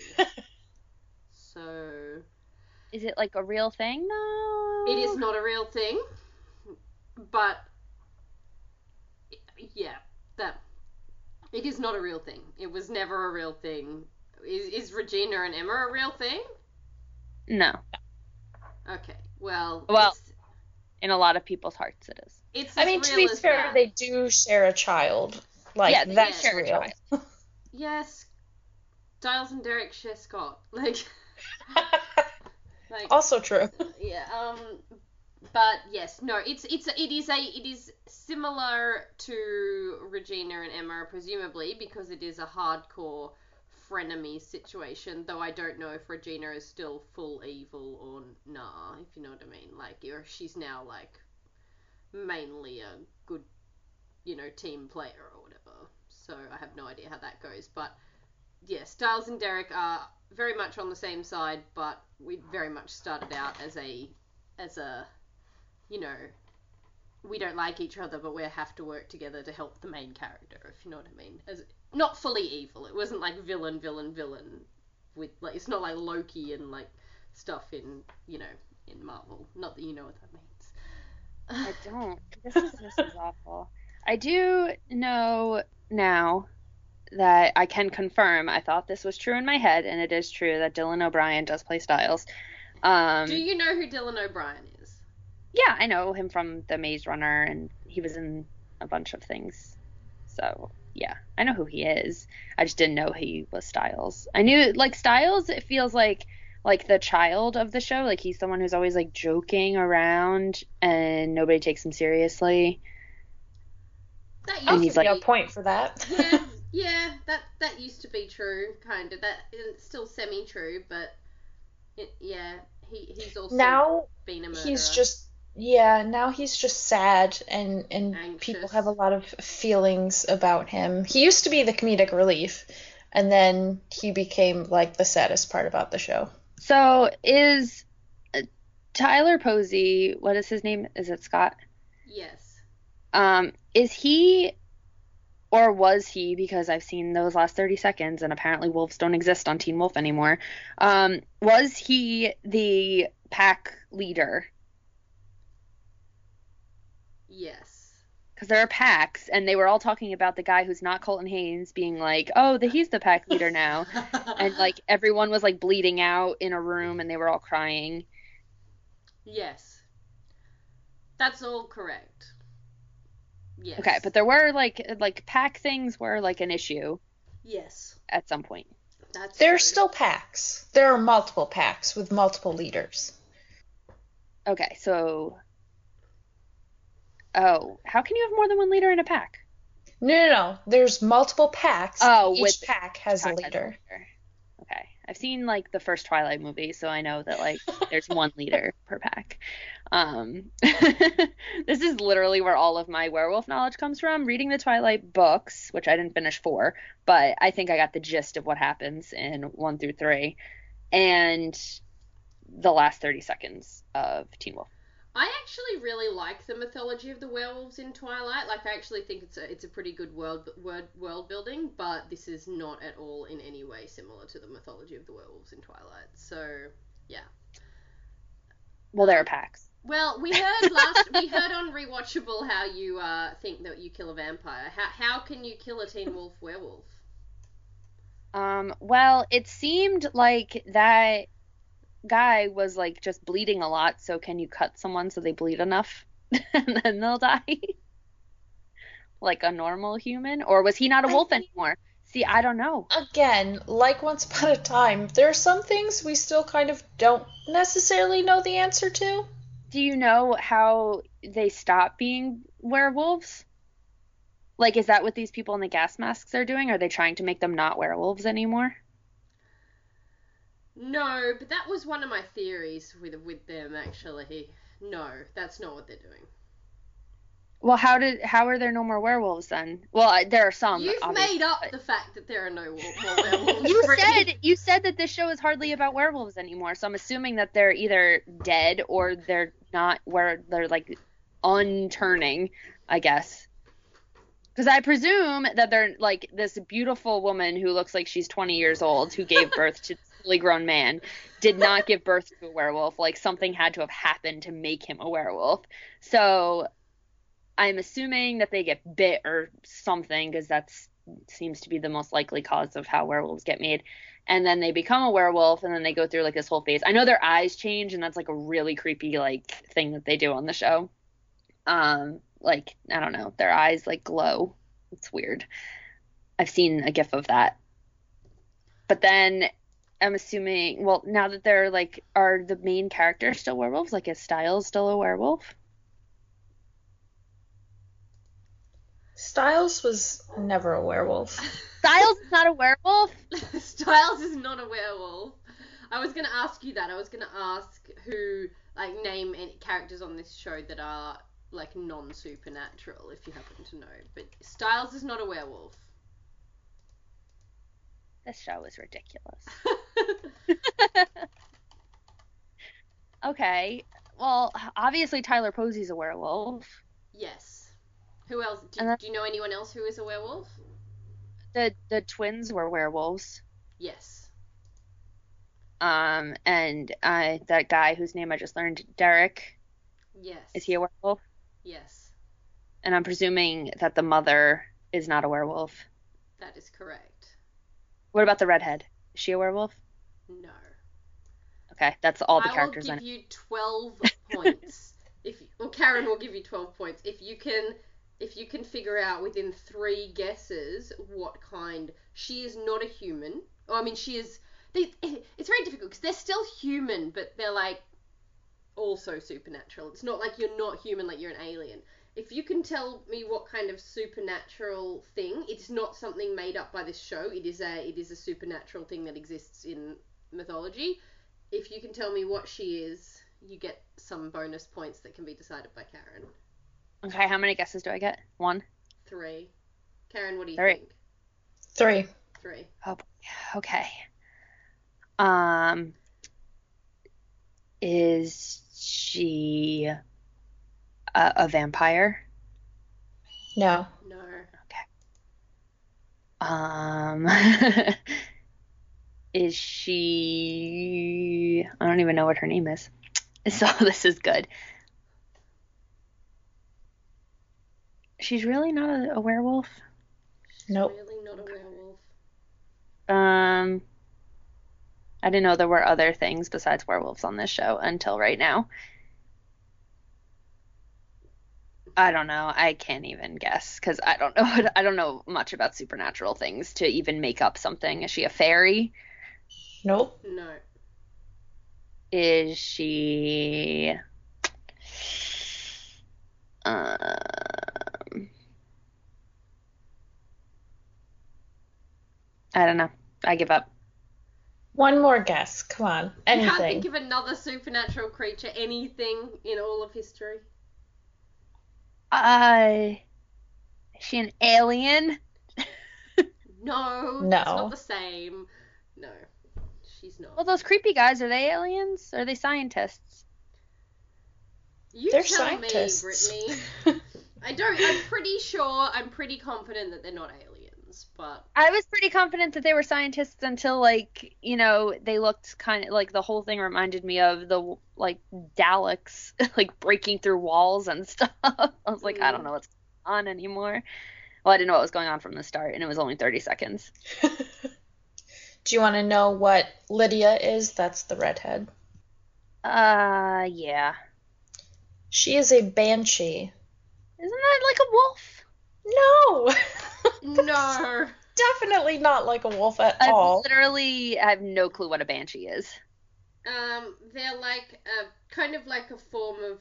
So... Is it like a real thing? No. It is not a real thing, but... Yeah, that... It is not a real thing. It was never a real thing. Is, is Regina and Emma a real thing? No. Okay, well... Well, it's, in a lot of people's hearts, it is. it's I as mean, to real be as fair, that. they do share a child. Like, Yeah, they that's share a real. child. Yes, Giles and Derek share Scott. Like, like Also true. yeah. Um, but yes, no. It's it's it is a it is similar to Regina and Emma, presumably because it is a hardcore frenemy situation. Though I don't know if Regina is still full evil or nah. If you know what I mean. Like, or if she's now like mainly a good, you know, team player or whatever. So I have no idea how that goes. But yeah, Styles and Derek are very much on the same side, but we very much started out as a, as a, you know, we don't like each other, but we have to work together to help the main character, if you know what I mean. As not fully evil. It wasn't like villain, villain, villain. With like, it's not like Loki and like stuff in, you know, in Marvel. Not that you know what that means. I don't. This is this is awful. I do know now that I can confirm. I thought this was true in my head, and it is true that Dylan O'Brien does play Styles. Um, Do you know who Dylan O'Brien is? yeah, I know him from The Maze Runner, and he was in a bunch of things. So yeah, I know who he is. I just didn't know he was Styles. I knew like Styles. It feels like like the child of the show. Like he's someone who's always like joking around, and nobody takes him seriously. That I'll And used he's give you like- a point for that. yeah, yeah, that that used to be true, kind of. That it's still semi-true, but it, yeah, he he's also Now been a murderer. he's just yeah, now he's just sad and and Anxious. people have a lot of feelings about him. He used to be the comedic relief and then he became like the saddest part about the show. So is uh, Tyler Posey? What is his name? Is it Scott? Yes. Um, is he or was he? Because I've seen those last thirty seconds, and apparently wolves don't exist on Teen Wolf anymore. Um, was he the pack leader? Yes. because there are packs, and they were all talking about the guy who's not Colton Haynes being like, oh, the, he's the pack leader now. And, like, everyone was, like, bleeding out in a room, and they were all crying. Yes. That's all correct. Yes. Okay, but there were, like, like pack things were, like, an issue. Yes. At some point. That's There's true. still packs. There are multiple packs with multiple leaders. Okay, so... Oh, how can you have more than one leader in a pack? No, no, no. There's multiple packs. Oh, Each with pack has pack a leader. Okay. I've seen, like, the first Twilight movie, so I know that, like, there's one leader per pack. Um, this is literally where all of my werewolf knowledge comes from. Reading the Twilight books, which I didn't finish four, but I think I got the gist of what happens in one through three, and the last thirty seconds of Teen Wolf. I actually really like the mythology of the werewolves in Twilight. Like, I actually think it's a it's a pretty good world world world building, but this is not at all in any way similar to the mythology of the werewolves in Twilight. So, yeah. Well, there are packs. Well, we heard last we heard on Rewatchable how you uh think that you kill a vampire. How how can you kill a Teen Wolf werewolf? Um, well, it seemed like that guy was, like, just bleeding a lot, so can you cut someone so they bleed enough and then they'll die? Like a normal human? Or was he not a wolf anymore? See, I don't know. Again, like Once Upon a Time, there are some things we still kind of don't necessarily know the answer to. Do you know how they stop being werewolves? Like, is that what these people in the gas masks are doing? Are they trying to make them not werewolves anymore? No, but that was one of my theories with with them, actually. No, that's not what they're doing. Well, how did how are there no more werewolves then? Well, I- there are some. You've obviously, made up but- the fact that there are no wo- more werewolves. You Brittany. said you said that this show is hardly about werewolves anymore, so I'm assuming that they're either dead or they're not, where they're like unturning, I guess. Because I presume that they're like this beautiful woman who looks like she's twenty years old who gave birth to a fully grown man did not give birth to a werewolf. Like, something had to have happened to make him a werewolf. So I'm assuming that they get bit or something, because that seems to be the most likely cause of how werewolves get made. And then they become a werewolf, and then they go through like this whole phase. I know their eyes change, and that's like a really creepy like thing that they do on the show. Um, like, I don't know, their eyes like glow. It's weird. I've seen a gif of that. But then I'm assuming, well, now that they're like, are the main characters still werewolves? Like, is Styles still a werewolf? Styles was never a werewolf. Styles is not a werewolf? Styles is not a werewolf. I was gonna ask you that. I was gonna ask who, like, name any characters on this show that are like non-supernatural, if you happen to know. But Styles is not a werewolf. This show is ridiculous. Okay. Well, obviously Tyler Posey's a werewolf. Yes. Who else? Do, And then- do you know anyone else who is a werewolf? The the twins were werewolves. Yes. Um, and uh, that guy whose name I just learned, Derek, Yes. is he a werewolf? Yes. And I'm presuming that the mother is not a werewolf. That is correct. What about the redhead? Is she a werewolf? No. Okay, that's all the I characters will I give know. you twelve points. If well, Karen will give you twelve points if you can if you can figure out within three guesses what kind. She is not a human. Oh, I mean, she is. They, it's very difficult because they're still human, but they're like also supernatural. It's not like you're not human, like you're an alien. If you can tell me what kind of supernatural thing, it's not something made up by this show. It is a it is a supernatural thing that exists in mythology. If you can tell me what she is, you get some bonus points that can be decided by Karen. Okay, how many guesses do I get? One? Three. Karen, what do you Three. think? Three. Three. Oh, okay. Um, is she a, a vampire? No. No. Um, is she... I don't even know what her name is. So this is good. she's really not a, a werewolf? Nope. Really not a werewolf. Um, I didn't know there were other things besides werewolves on this show until right now. I don't know. I can't even guess because I don't know. I don't know much about supernatural things to even make up something. Is she a fairy? Nope. No. Is she? Um, I don't know. I give up. One more guess. Come on. You can't Anything. think of another supernatural creature, anything in all of history. Uh, is she an alien? No, No. it's not the same. No, she's not. Well, those creepy guys, are they aliens? Are they scientists? You They're tell scientists. me, Brittany. I don't. I'm pretty sure. I'm pretty confident that they're not aliens, but I was pretty confident that they were scientists until, like, you know, they looked kind of like the whole thing reminded me of the, like, Daleks, like, breaking through walls and stuff. I was like, I don't know what's going on anymore. Well, I didn't know what was going on from the start, and it was only thirty seconds. Do you want to know what Lydia is? That's the redhead. Uh, yeah. She is a banshee. Isn't that like a wolf? No! no. Definitely not like a wolf at I all. literally have no clue what a banshee is. Um, they're like a kind of like a form of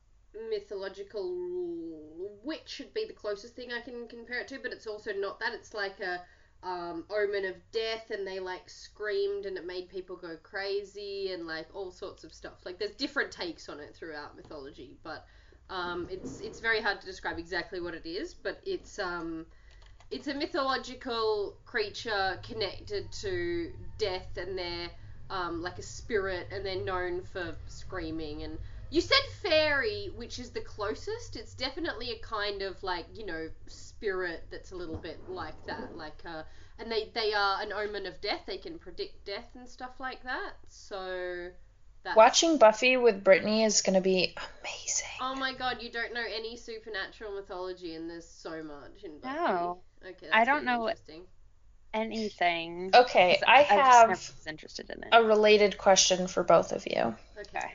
mythological witch would be the closest thing I can compare it to, but it's also not that. It's like a um, omen of death, and they like screamed and it made people go crazy and like all sorts of stuff. Like there's different takes on it throughout mythology, but um, it's it's very hard to describe exactly what it is. But it's um it's a mythological creature connected to death, and they're um like a spirit, and they're known for screaming. And you said fairy, which is the closest. It's definitely a kind of like, you know, spirit that's a little bit like that. Like, uh, and they, they are an omen of death. They can predict death and stuff like that. So, that's... Watching Buffy with Brittany is going to be amazing. Oh my god, you don't know any supernatural mythology, and there's so much in Buffy. No. Okay, that's I don't really know interesting. anything. Okay, I I just never have was interested in it. a related question for both of you. Okay.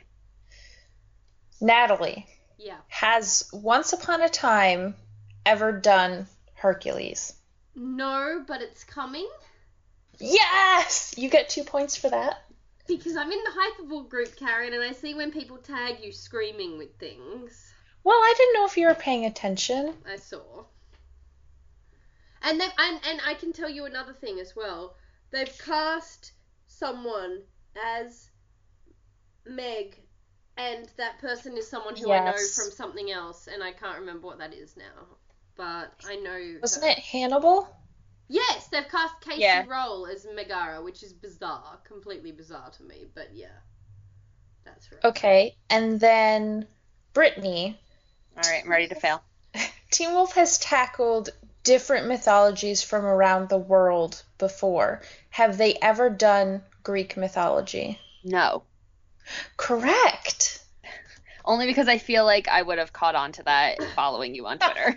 Natalie, Yeah. has Once Upon a Time ever done Hercules? No, but it's coming. Yes! You get two points for that. Because I'm in the Hyperball group, Karen, and I see when people tag you screaming with things. Well, I didn't know if you were paying attention. I saw. And then, and, and I can tell you another thing as well. They've cast someone as Meg, and that person is someone who I know Yes. from something else, and I can't remember what that is now. But I know... Wasn't her. it Hannibal? Yes, they've cast Casey Yeah. Roll as Megara, which is bizarre. Completely bizarre to me, but yeah. That's right. Okay, and then Brittany. All right, I'm ready to fail. Teen Wolf has tackled different mythologies from around the world before. Have they ever done Greek mythology? No. Correct. Only because I feel like I would have caught on to that following you on Twitter.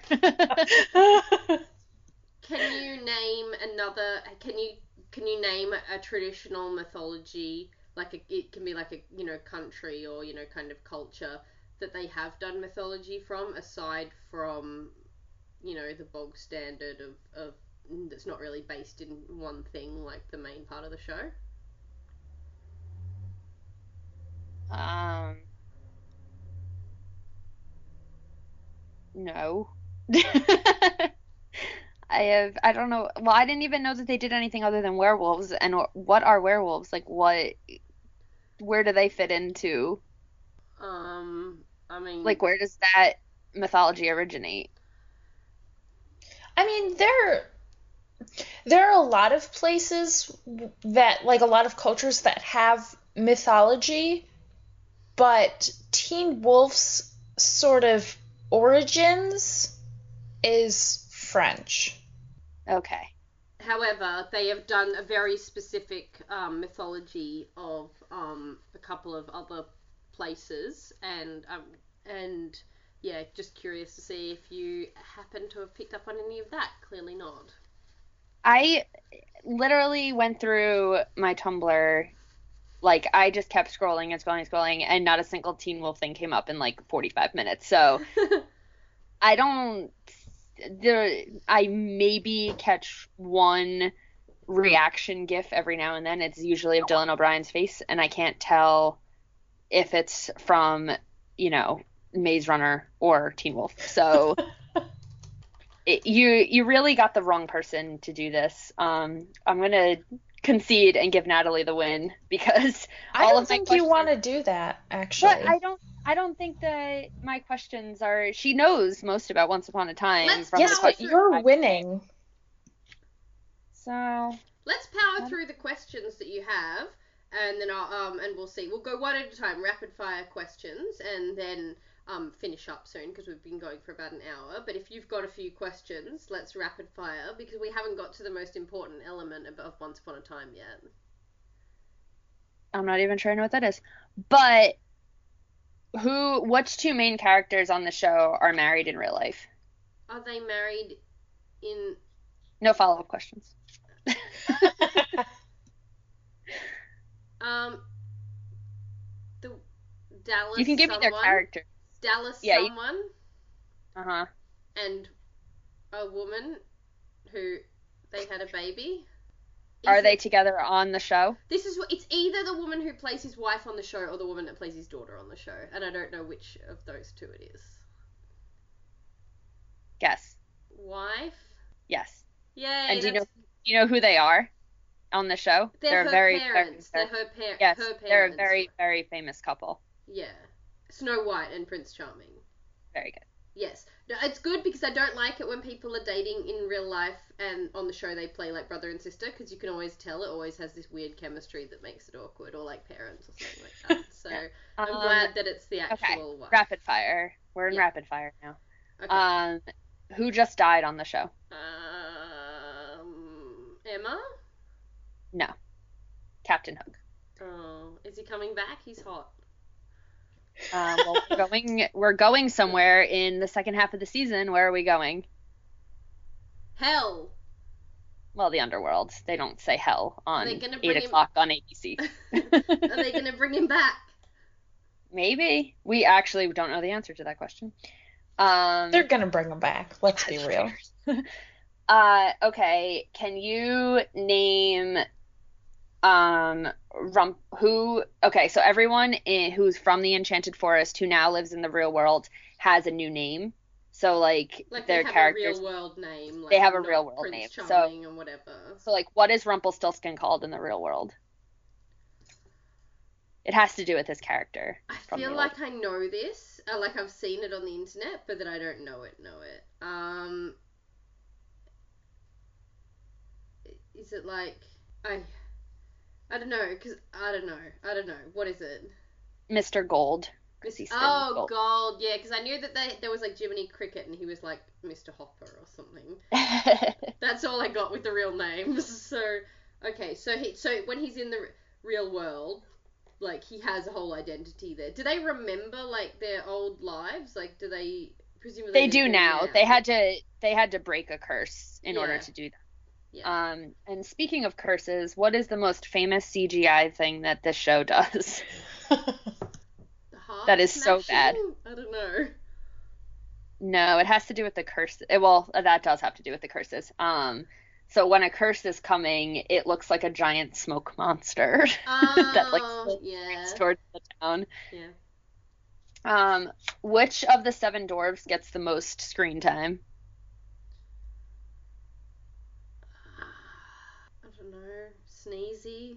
Can you name another? Can you can you name a traditional mythology, like a, it can be like a you know country or you know kind of culture that they have done mythology from, aside from you know the bog standard of of that's not really based in one thing like the main part of the show? um. No. I have, I don't know. Well, I didn't even know that they did anything other than werewolves. And wh- what are werewolves? Like, what, where do they fit into? Um, I mean, Like, where does that mythology originate? I mean, there there are a lot of places that, like, a lot of cultures that have mythology, but Teen Wolf's sort of origins is French. Okay. However, they have done a very specific um, mythology of um, a couple of other places, and um, and yeah, just curious to see if you happen to have picked up on any of that. Clearly not. I literally went through my Tumblr, like, I just kept scrolling and scrolling and scrolling, and not a single Teen Wolf thing came up in, like, forty-five minutes. So, I don't, there, I maybe catch one reaction gif every now and then. It's usually of Dylan O'Brien's face, and I can't tell if it's from, you know, Maze Runner or Teen Wolf. So... It, you you really got the wrong person to do this. Um, I'm gonna concede and give Natalie the win because I all don't of my think questions, you want to do that, actually. But I don't. I don't think that my questions are. She knows most about Once Upon a Time. Let's from yes, the but questions you're I- winning. So Let's power through the questions that you have, and then I'll, um and we'll see. We'll go one at a time, rapid fire questions, and then um finish up soon because we've been going for about an hour. But if you've got a few questions, let's rapid fire because we haven't got to the most important element of, of Once Upon a Time yet. I'm not even sure I know what that is. But who? Which two main characters on the show are married in real life? Are they married in? No follow-up questions. um, the Dallas. You can give me their someone? character. Dallas Yeah, you- someone Uh huh. and a woman who they had a baby. Is Are they it- together on the show? This is it's either the woman who plays his wife on the show or the woman that plays his daughter on the show, and I don't know which of those two it is. Guess. Wife? Yes. Yay! And do you know that's- do you know who they are on the show? They're her very parents. Very, They're her, par- yes, her parents. they're a very very famous couple. Yeah. Snow White and Prince Charming. Very good. Yes. No, it's good because I don't like it when people are dating in real life and on the show they play like brother and sister because you can always tell it always has this weird chemistry that makes it awkward, or like parents or something like that. So I'm Um, glad that it's the Okay. actual one. Rapid fire. We're in Yeah. rapid fire now. Okay. Um, who just died on the show? Um, Emma? No. Captain Hook. Oh, is he coming back? He's hot. Um, well, we're going. We're going somewhere in the second half of the season. Where are we going? Hell. Well, the underworld. They don't say hell on they gonna eight bring him- o'clock on A B C. Are they gonna bring him back? Maybe. We actually don't know the answer to that question. Um, They're gonna bring them back. Let's be real. uh, okay. Can you name um Rump who? Okay, so everyone in, who's from the Enchanted Forest who now lives in the real world has a new name. So like, Like their they have characters, a real world name. Like they have a not real world Prince name. So Charming and whatever. so like, what is Rumpelstiltskin called in the real world? It has to do with his character. I from feel the like I know this. Uh, like I've seen it on the internet, but that I don't know it. Know it. Um. Is it like I? I don't know, cause I don't know. I don't know. What is it? Mister Gold. 'cause he spins Oh, gold. gold. Yeah, because I knew that they, there was like Jiminy Cricket, and he was like Mister Hopper or something. That's all I got with the real names. So okay, so he so when he's in the r- real world, like he has a whole identity there. Do they remember like their old lives? Like, do they presumably They do now. They had to they had to break a curse in order Yeah. to do that. Yeah. Um, and speaking of curses, what is the most famous C G I thing that this show does? The heart that is so bad. smashing? I don't know. No, it has to do with the curse. eh, Well, that does have to do with the curses. Um, so when a curse is coming, it looks like a giant smoke monster that like Oh, floats yeah. towards the town. Yeah. Um, which of the seven dwarves gets the most screen time? I don't know. Sneezy.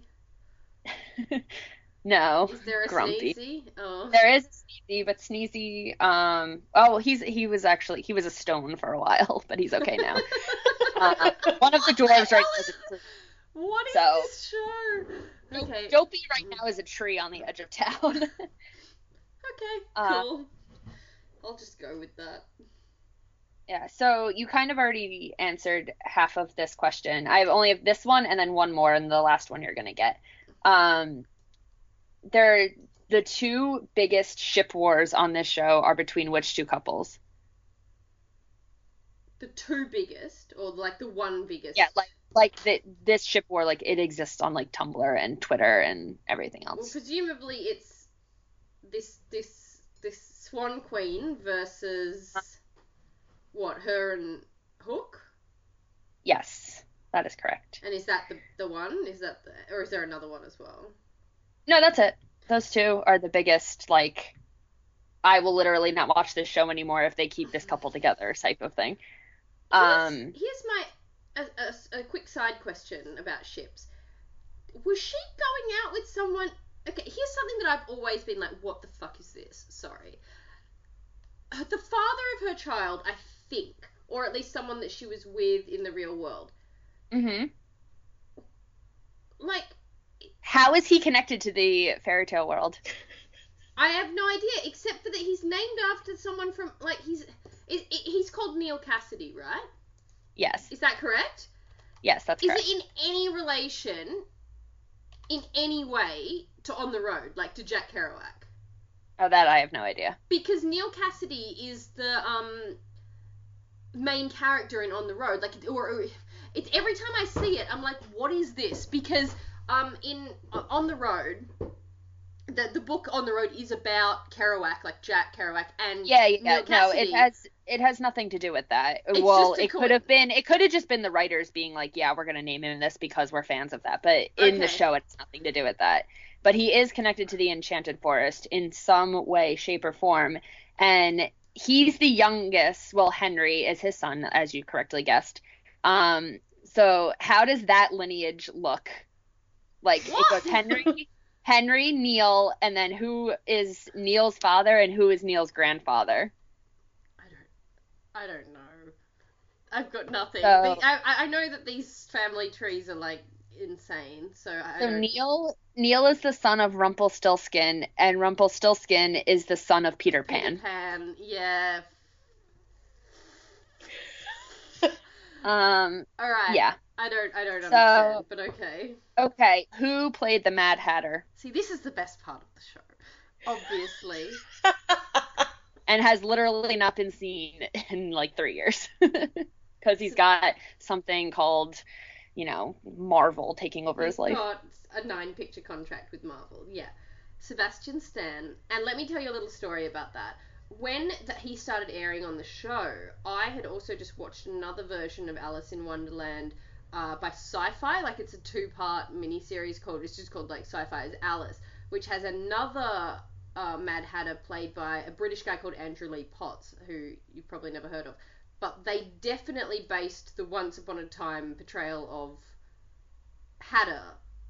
No, Is there a Grumpy. Sneezy? Oh. There is Sneezy, but Sneezy, um, oh, he's he was actually he was a stone for a while, but he's okay now. uh, one of the dwarves right now is a, What is So- this show? Okay. Dopey right now is a tree on the edge of town. Okay, Uh, cool. I'll just go with that. Yeah, so you kind of already answered half of this question. I only have this one and then one more, and the last one you're gonna get. Um, there, the two biggest ship wars on this show are between which two couples? The two biggest, or like the one biggest? Yeah, like like the, this ship war, like it exists on like Tumblr and Twitter and everything Well, else. presumably it's this this this Swan Queen versus what? Her and Hook. Yes, that is correct. And is that the the one? Is that the, or is there another one as well? No, that's it. Those two are the biggest. Like, I will literally not watch this show anymore if they keep this couple together, type of thing. Um, Here's, here's my a, a, a quick side question about ships. Was she going out with someone? Okay, here's something that I've always been like, what the fuck is this? Sorry. Uh, The father of her child, I think, or at least someone that she was with in the real world. hmm Like, How is he connected to the fairy tale world? I have no idea, except for that he's named after someone from, like, he's it, it, he's called Neil Cassidy, right? Yes. Is that correct? Yes, that's Is correct. it in any relation, in any way, to On the Road, like to Jack Kerouac? Oh, that I have no idea. Because Neil Cassidy is the um main character in On the Road, like, or, or it's every time I see it, I'm like, what is this? Because um in On the Road, the the book On the Road is about Kerouac, like Jack Kerouac, and Yeah, yeah, Neil no, Cassidy. it has it has nothing to do with that. It's well, just a it co- could have been it could have just been the writers being like, yeah, we're gonna name him this because we're fans of that. But in the Okay. show, it's nothing to do with that. But he is connected to the Enchanted Forest in some way, shape, or form, and he's the youngest. Well, Henry is his son, as you correctly guessed. Um, so how does that lineage look? Like What? it goes Henry. Henry, Neil, and then who is Neil's father and who is Neil's grandfather? I don't, I don't know. I've got nothing. So- The- I, I I know that these family trees are like insane, so I So don't. Neil Neil is the son of Rumpelstiltskin, and Rumpelstiltskin is the son of Peter Pan. Pan, yeah. Um, All right. yeah. I don't, I don't So- understand, but okay. Okay, who played the Mad Hatter See, this is the best part of the show, obviously. and has literally not been seen in like three years because he's got something called, you know, Marvel taking over his He's life. got a nine-picture contract with Marvel, yeah. Sebastian Stan, and let me tell you a little story about that. When th- he started airing on the show, I had also just watched another version of Alice in Wonderland uh, by Sci-Fi, like it's a two-part miniseries called, it's just called like Sci-Fi's Alice, which has another uh, Mad Hatter played by a British guy called Andrew Lee Potts, who you've probably never heard of. But they definitely based the Once Upon a Time portrayal of Hatter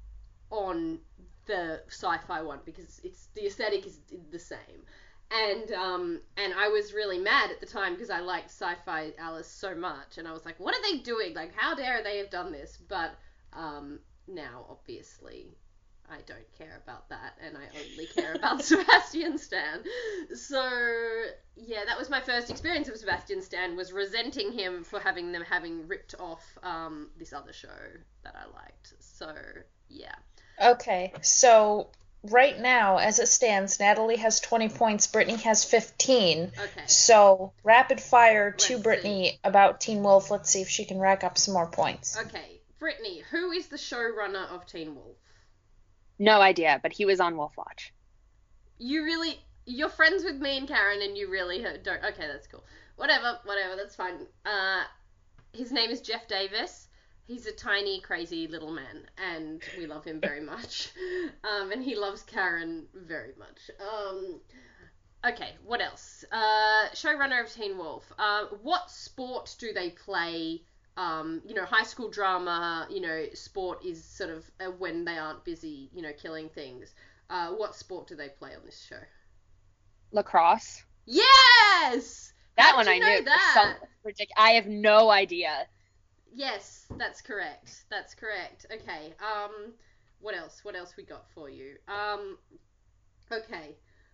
on the Sci-Fi one because it's the aesthetic is the same. And um and I was really mad at the time because I liked Sci-Fi Alice so much, and I was like, what are they doing? Like, how dare they have done this? But um now obviously I don't care about that, and I only care about Sebastian Stan. So yeah, that was my first experience of Sebastian Stan, was resenting him for having them having ripped off um this other show that I liked. So yeah. Okay, so right now, as it stands, Natalie has twenty points, Brittany has fifteen. Okay. So, rapid fire to Let's Brittany about Teen Wolf. Let's see if she can rack up some more points. Okay, Brittany, who is the showrunner of Teen Wolf? No idea, but he was on Wolf Watch. You really, you're friends with me and Karen, and you really don't. Okay, that's cool. Whatever, whatever, that's fine. Uh, his name is Jeff Davis. He's a tiny, crazy little man, and we love him very much. Um, and he loves Karen very much. Um, okay, what else? Uh, showrunner of Teen Wolf. Uh, what sport do they play? Um, you know, high school drama, you know, sport is sort of uh, when they aren't busy, you know, killing things. Uh, what sport do they play on this show? Lacrosse. Yes! That How'd one you I know knew. that? Some ridic- I have no idea. Yes, that's correct. That's correct. Okay. Um, what else? What else we got for you? Um, okay.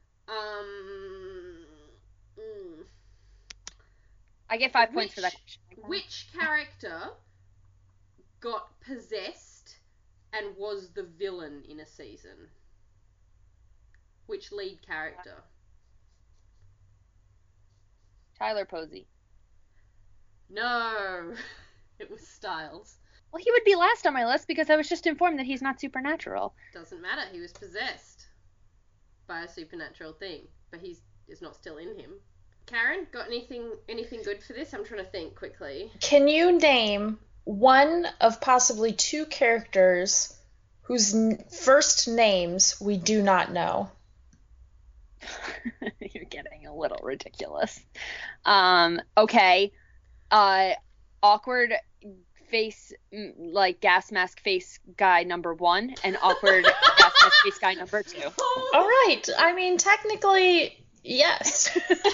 Um, mm, I get five Which- points for that question. which character got possessed and was the villain in a season? Which lead character? Tyler Posey. No, it was Styles. Well, he would be last on my list because I was just informed that he's not supernatural. Doesn't matter. He was possessed by a supernatural thing, but he's is not still in him. Karen, got anything anything good for this? I'm trying to think quickly. Can you name one of possibly two characters whose n- first names we do not know? You're getting a little ridiculous. Um, okay. Uh, awkward face, mm, like gas mask face guy number one, and awkward gas mask face guy number two. All right. I mean, technically, yes.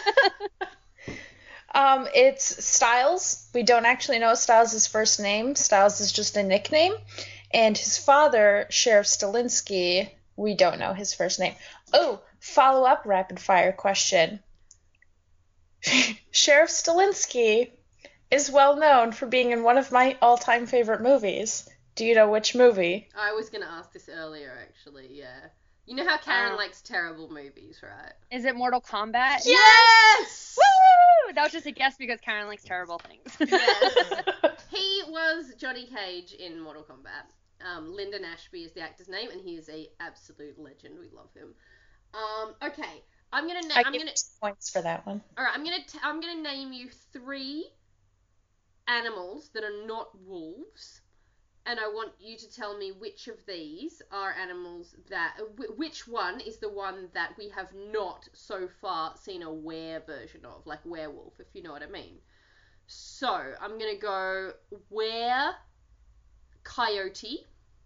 um, it's Styles. We don't actually know Styles' first name. Styles is just a nickname. And his father, Sheriff Stilinski, we don't know his first name. Oh, follow-up rapid-fire question. Sheriff Stilinski is well known for being in one of my all-time favorite movies. Do you know which movie? I was going to ask this earlier, actually, yeah. You know how Karen Uh, likes terrible movies, right? Is it Mortal Kombat? Yes! Woo! That was just a guess because Karen likes terrible things. Yes. He was Johnny Cage in Mortal Kombat. Um, Lyndon Ashby is the actor's name, and he is a absolute legend. We love him. Um, okay, I'm gonna. Na- I I'm give gonna. points for that one. All right, I'm gonna. T- I'm gonna name you three animals that are not wolves, and I want you to tell me which of these are animals that. W- which one is the one that we have not so far seen a were version of, like werewolf, if you know what I mean. So I'm gonna go were coyote,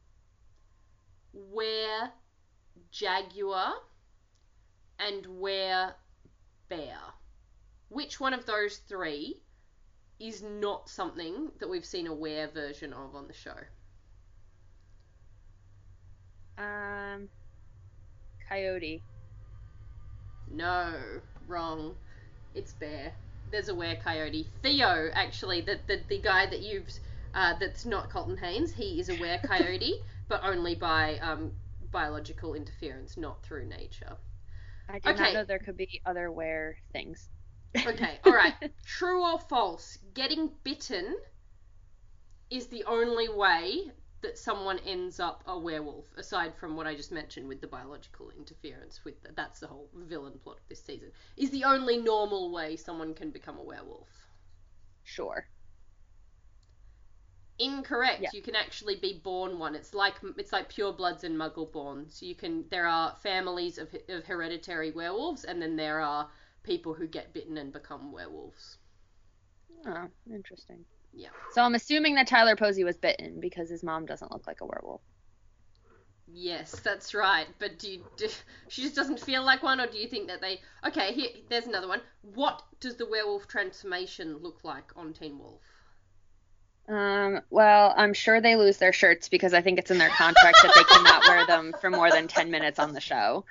were jaguar, and were bear. Which one of those three is not something that we've seen a were version of on the show? Um, coyote. No, wrong. It's bear. There's a were coyote. Theo, actually, the the, the guy that you've uh, that's not Colton Haynes, he is a were coyote, but only by um biological interference, not through nature. I did Okay. not know there could be other were things. Okay, alright. True or false? Getting bitten is the only way that someone ends up a werewolf, aside from what I just mentioned with the biological interference. With the, that's the whole villain plot of this season. Is the only normal way someone can become a werewolf. Sure. Incorrect. Yeah. You can actually be born one. It's like it's like purebloods and muggle-born. So you can. There are families of of hereditary werewolves, and then there are people who get bitten and become werewolves. Oh, interesting. Yeah. So I'm assuming that Tyler Posey was bitten because his mom doesn't look like a werewolf. Yes, that's right. But do you do, she just doesn't feel like one, or do you think that they? Okay, here there's another one. What does the werewolf transformation look like on Teen Wolf? Um, well, I'm sure they lose their shirts because I think it's in their contract that they cannot wear them for more than ten minutes on the show.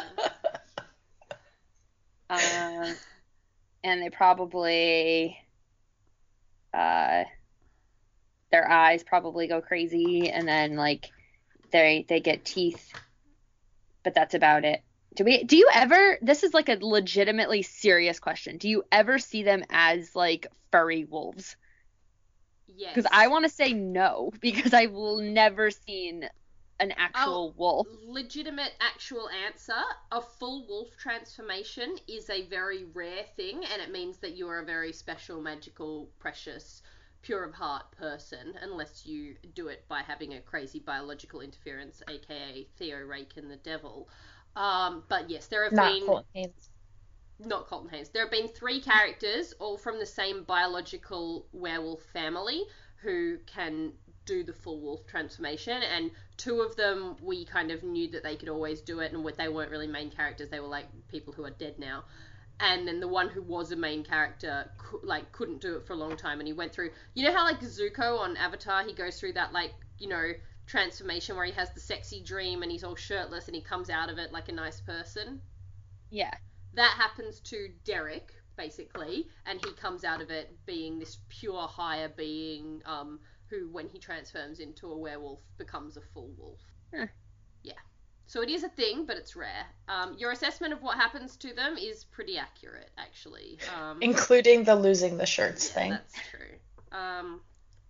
Um, and they probably, uh, their eyes probably go crazy, and then like they they get teeth, but that's about it. Do we? Do you ever? This is like a legitimately serious question. Do you ever see them as like furry wolves? Yes. Because I want to say no, because I've never seen an actual Oh, wolf. Legitimate actual answer. A full wolf transformation is a very rare thing, and it means that you are a very special, magical, precious, pure of heart person, unless you do it by having a crazy biological interference, aka Theo Rake and the devil. Um, but yes, there have Not been... Colton Haynes. Not Colton Haynes. There have been three characters, all from the same biological werewolf family, who can do the full wolf transformation, and two of them we kind of knew that they could always do it, and they weren't really main characters, they were like people who are dead now. And then the one who was a main character cou- like couldn't do it for a long time, and he went through, you know how like Zuko on Avatar, he goes through that like, you know, transformation where he has the sexy dream and he's all shirtless and he comes out of it like a nice person? Yeah. That happens to Derek, basically, and he comes out of it being this pure higher being, um, who, when he transforms into a werewolf, becomes a full wolf. Huh. Yeah. So it is a thing, but it's rare. Um, your assessment of what happens to them is pretty accurate, actually. Um, Including the losing the shirts yeah, thing. That's true. Um,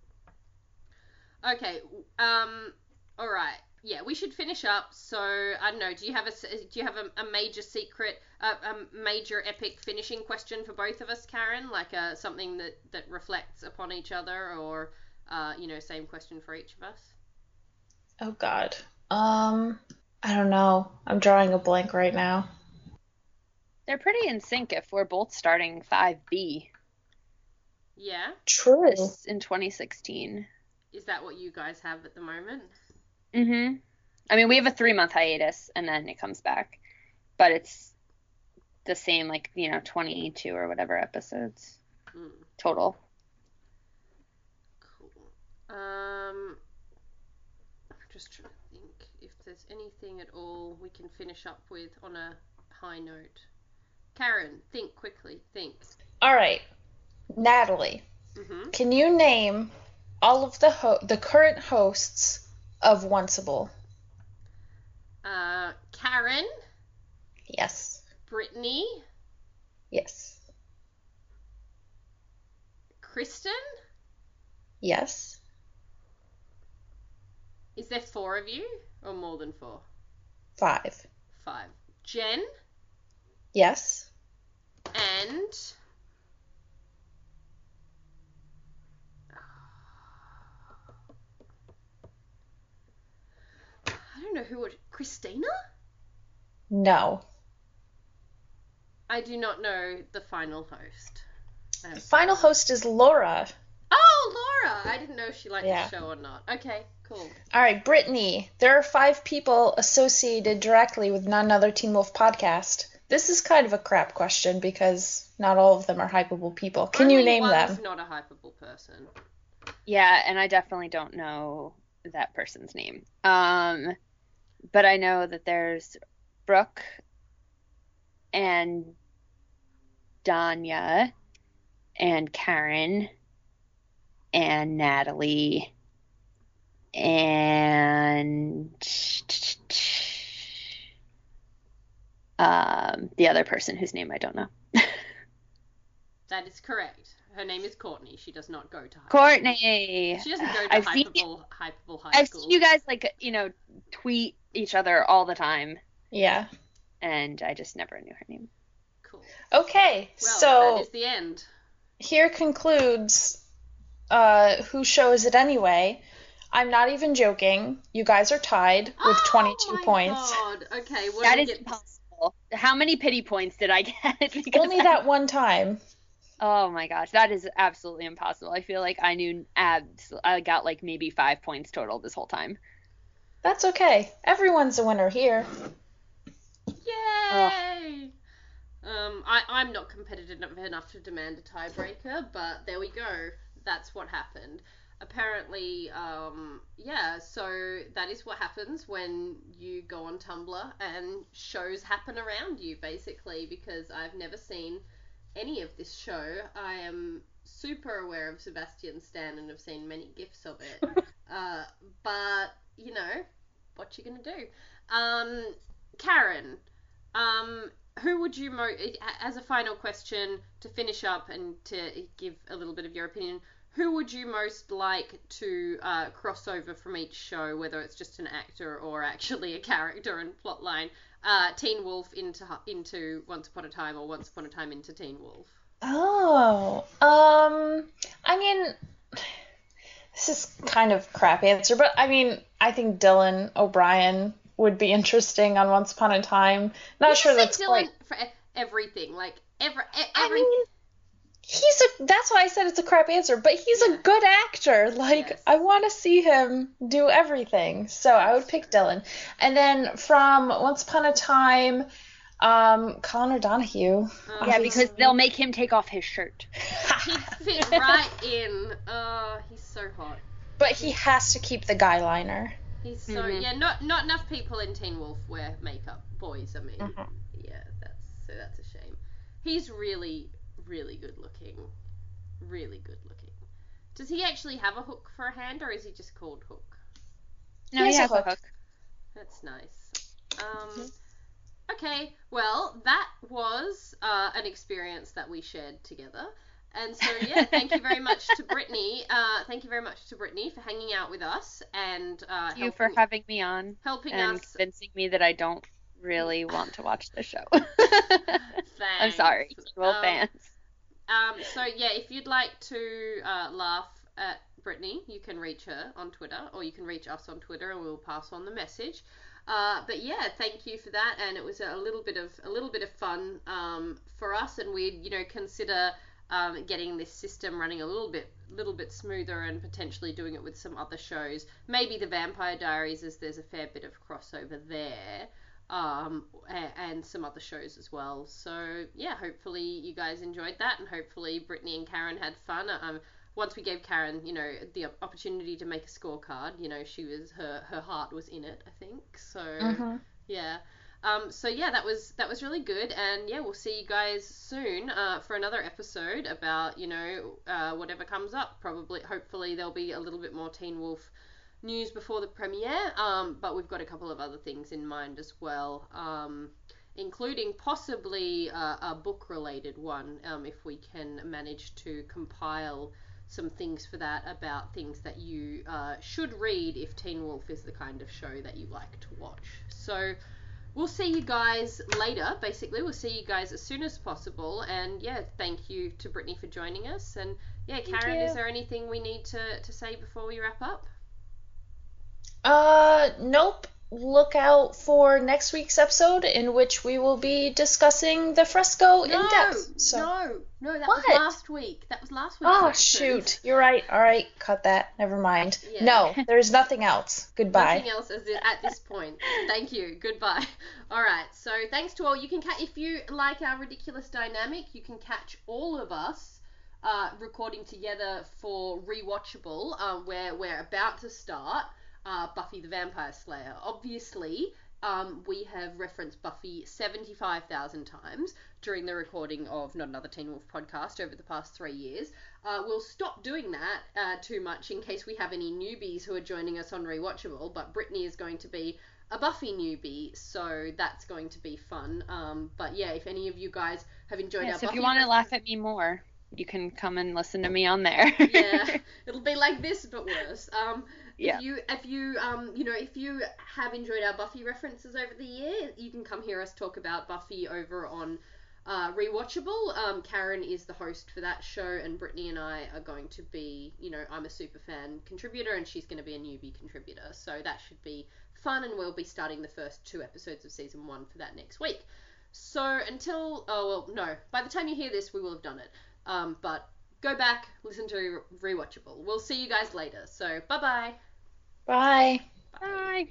okay. Um, all right. Yeah, we should finish up. So I don't know. Do you have a do you have a, a major secret, a, a major epic finishing question for both of us, Karen? Like uh, something that that reflects upon each other, or uh, you know, same question for each of us. Oh God. Um, I don't know. I'm drawing a blank right now. They're pretty in sync if we're both starting five B. Yeah. True. This in twenty sixteen. Is that what you guys have at the moment? Mm-hmm. I mean, we have a three-month hiatus, and then it comes back. But it's the same, like, you know, twenty-two or whatever episodes Mm. total. Cool. Um, I'm just trying to think if there's anything at all we can finish up with on a high note. Karen, think quickly. Think. All right. Natalie, Mm-hmm. can you name all of the ho- the current hosts of Onceable? Uh, Karen, Yes. Brittany, Yes. Kristen. Yes. Is there four of you or more than four? Five. Five. Jen Yes. and I don't know who would Christina? No. I do not know the final host. I The have- final host is Laura. Oh, Laura! I didn't know if she liked Yeah. the show or not. Okay, cool. All right, Brittany. There are five people associated directly with Not Another Teen Wolf podcast. This is kind of a crap question because not all of them are hypeable people. Can you Only name one's them? not a hypeable person. Yeah, and I definitely don't know that person's name. Um, but I know that there's Brooke and Danya and Karen and Natalie and um, the other person whose name I don't know. That is correct. Her name is Courtney. She does not go to high Courtney. school. She doesn't go to I've seen hypeable, hypeable high I've school. seen you guys like you know tweet each other all the time, Yeah. and I just never knew her name. Cool. Okay, Well, so that is the end. here concludes uh, Whose Show Is It Anyway? I'm not even joking. You guys are tied with twenty-two oh my points. God. Okay, what That do we is get? impossible. How many pity points did I get? Because Only I- that one time. Oh my gosh, that is absolutely impossible. I feel like I knew abs. I got like maybe five points total this whole time. That's okay. Everyone's a winner here. Yay! Um, I, I'm not competitive enough to demand a tiebreaker, but there we go. That's what happened. Apparently, um, yeah, so that is what happens when you go on Tumblr and shows happen around you, basically, because I've never seen any of this show. I am super aware of Sebastian Stan and have seen many gifs of it. uh, but, you know, what you gonna do? Um, Karen, um, who would you, mo- as a final question to finish up and to give a little bit of your opinion, who would you most like to uh, cross over from each show, whether it's just an actor or actually a character and plotline, uh, Teen Wolf into into Once Upon a Time or Once Upon a Time into Teen Wolf? Oh, um, I mean, this is kind of a crap answer, but I mean, I think Dylan O'Brien would be interesting on Once Upon a Time. Not You sure just that's say Dylan quite. for e- everything, like every, e- I every mean, he's a. That's why I said it's a crap answer, but he's Yeah. a good actor. Like, Yes. I want to see him do everything. So I would pick Dylan. And then from Once Upon a Time, um, Colin O'Donoghue. Uh, Yeah, because they'll make him take off his shirt. he'd fit right in. Uh, he's so hot. But he has to keep the guy liner. He's so Mhm. yeah. Not not enough people in Teen Wolf wear makeup. Boys, I mean. Mhm. Yeah, that's so that's a shame. He's really really good looking. Really good looking. Does he actually have a hook for a hand, or is he just called Hook? No, He he has has a a hook. hook. That's nice. Um, okay, well, that was uh, an experience that we shared together. And so, yeah, thank you very much to Brittany. Uh, thank you very much to Brittany for hanging out with us and uh, Thank you helping, for having me on helping and us. convincing me that I don't really want to watch the show. Thanks. I'm sorry, well, Um, fans. Um, so, yeah, if you'd like to uh, laugh at Brittany, you can reach her on Twitter, or you can reach us on Twitter, and we'll pass on the message. Uh, but yeah, thank you for that, and it was a little bit of a little bit of fun um, for us, and we'd you know consider um, getting this system running a little bit little bit smoother, and potentially doing it with some other shows. Maybe the Vampire Diaries, as there's a fair bit of crossover there. Um, and, and some other shows as well. So yeah, hopefully you guys enjoyed that, and hopefully Brittany and Karen had fun. Um, once we gave Karen, you know, the opportunity to make a scorecard, you know, she was her her heart was in it, I think. So Mhm. yeah. Um, so yeah, that was that was really good, and yeah, we'll see you guys soon uh, for another episode about you know uh, whatever comes up. Probably, hopefully, there'll be a little bit more Teen Wolf news before the premiere, um, but we've got a couple of other things in mind as well, um, including possibly uh, a book-related one, um, if we can manage to compile some things for that about things that you uh, should read if Teen Wolf is the kind of show that you like to watch. So we'll see you guys later, basically. We'll see you guys as soon as possible, and yeah, thank you to Brittany for joining us, and yeah, Thank Karen, you. is there anything we need to, to say before we wrap up? Uh, nope. Look out for next week's episode, in which we will be discussing the fresco in No, depth. So. no, no, that What? was last week. That was last week. Oh, shoot. You're right. All right, cut that. Never mind. Yeah. No, there's nothing else. Goodbye. Nothing else as in, at this point. Thank you. Goodbye. All right. So thanks to all. You can catch if you like our ridiculous dynamic. You can catch all of us uh, recording together for Rewatchable, uh, where we're about to start uh, Buffy the Vampire Slayer. Obviously, um, we have referenced Buffy seventy-five thousand times during the recording of Not Another Teen Wolf podcast over the past three years. Uh, we'll stop doing that uh, too much in case we have any newbies who are joining us on Rewatchable, but Brittany is going to be a Buffy newbie, so that's going to be fun. Um, but yeah, if any of you guys have enjoyed Yeah, our so if Buffy you want to references- laugh at me more, you can come and listen to me on there. yeah, it'll be like this but worse. Um, if Yeah. you if you um you know if you have enjoyed our Buffy references over the year, you can come hear us talk about Buffy over on uh, Rewatchable. Um, Karen is the host for that show, and Brittany and I are going to be, you know, I'm a super fan contributor, and she's going to be a newbie contributor. So that should be fun, and we'll be starting the first two episodes of season one for that next week. So until oh well no, by the time you hear this, we will have done it. Um, but go back, listen to Rewatchable. We'll see you guys later. So bye-bye. Bye. Bye.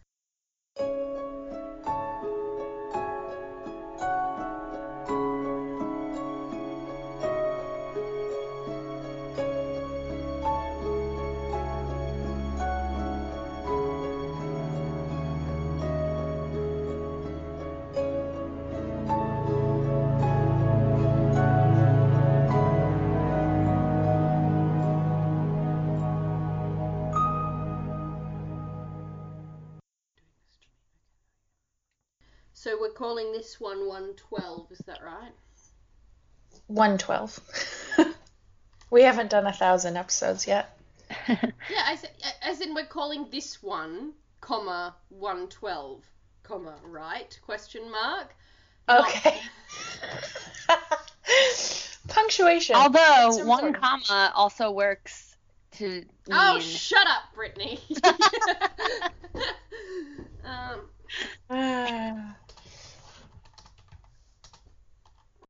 So we're calling this one one twelve, is that right? one twelve. We haven't done a thousand episodes yet. Yeah, as, as in we're calling this one, comma, one twelve, comma, right? Question mark. Okay. Punctuation. Although It's one important. comma also works to mean... Oh, shut up, Brittany. um... Ah.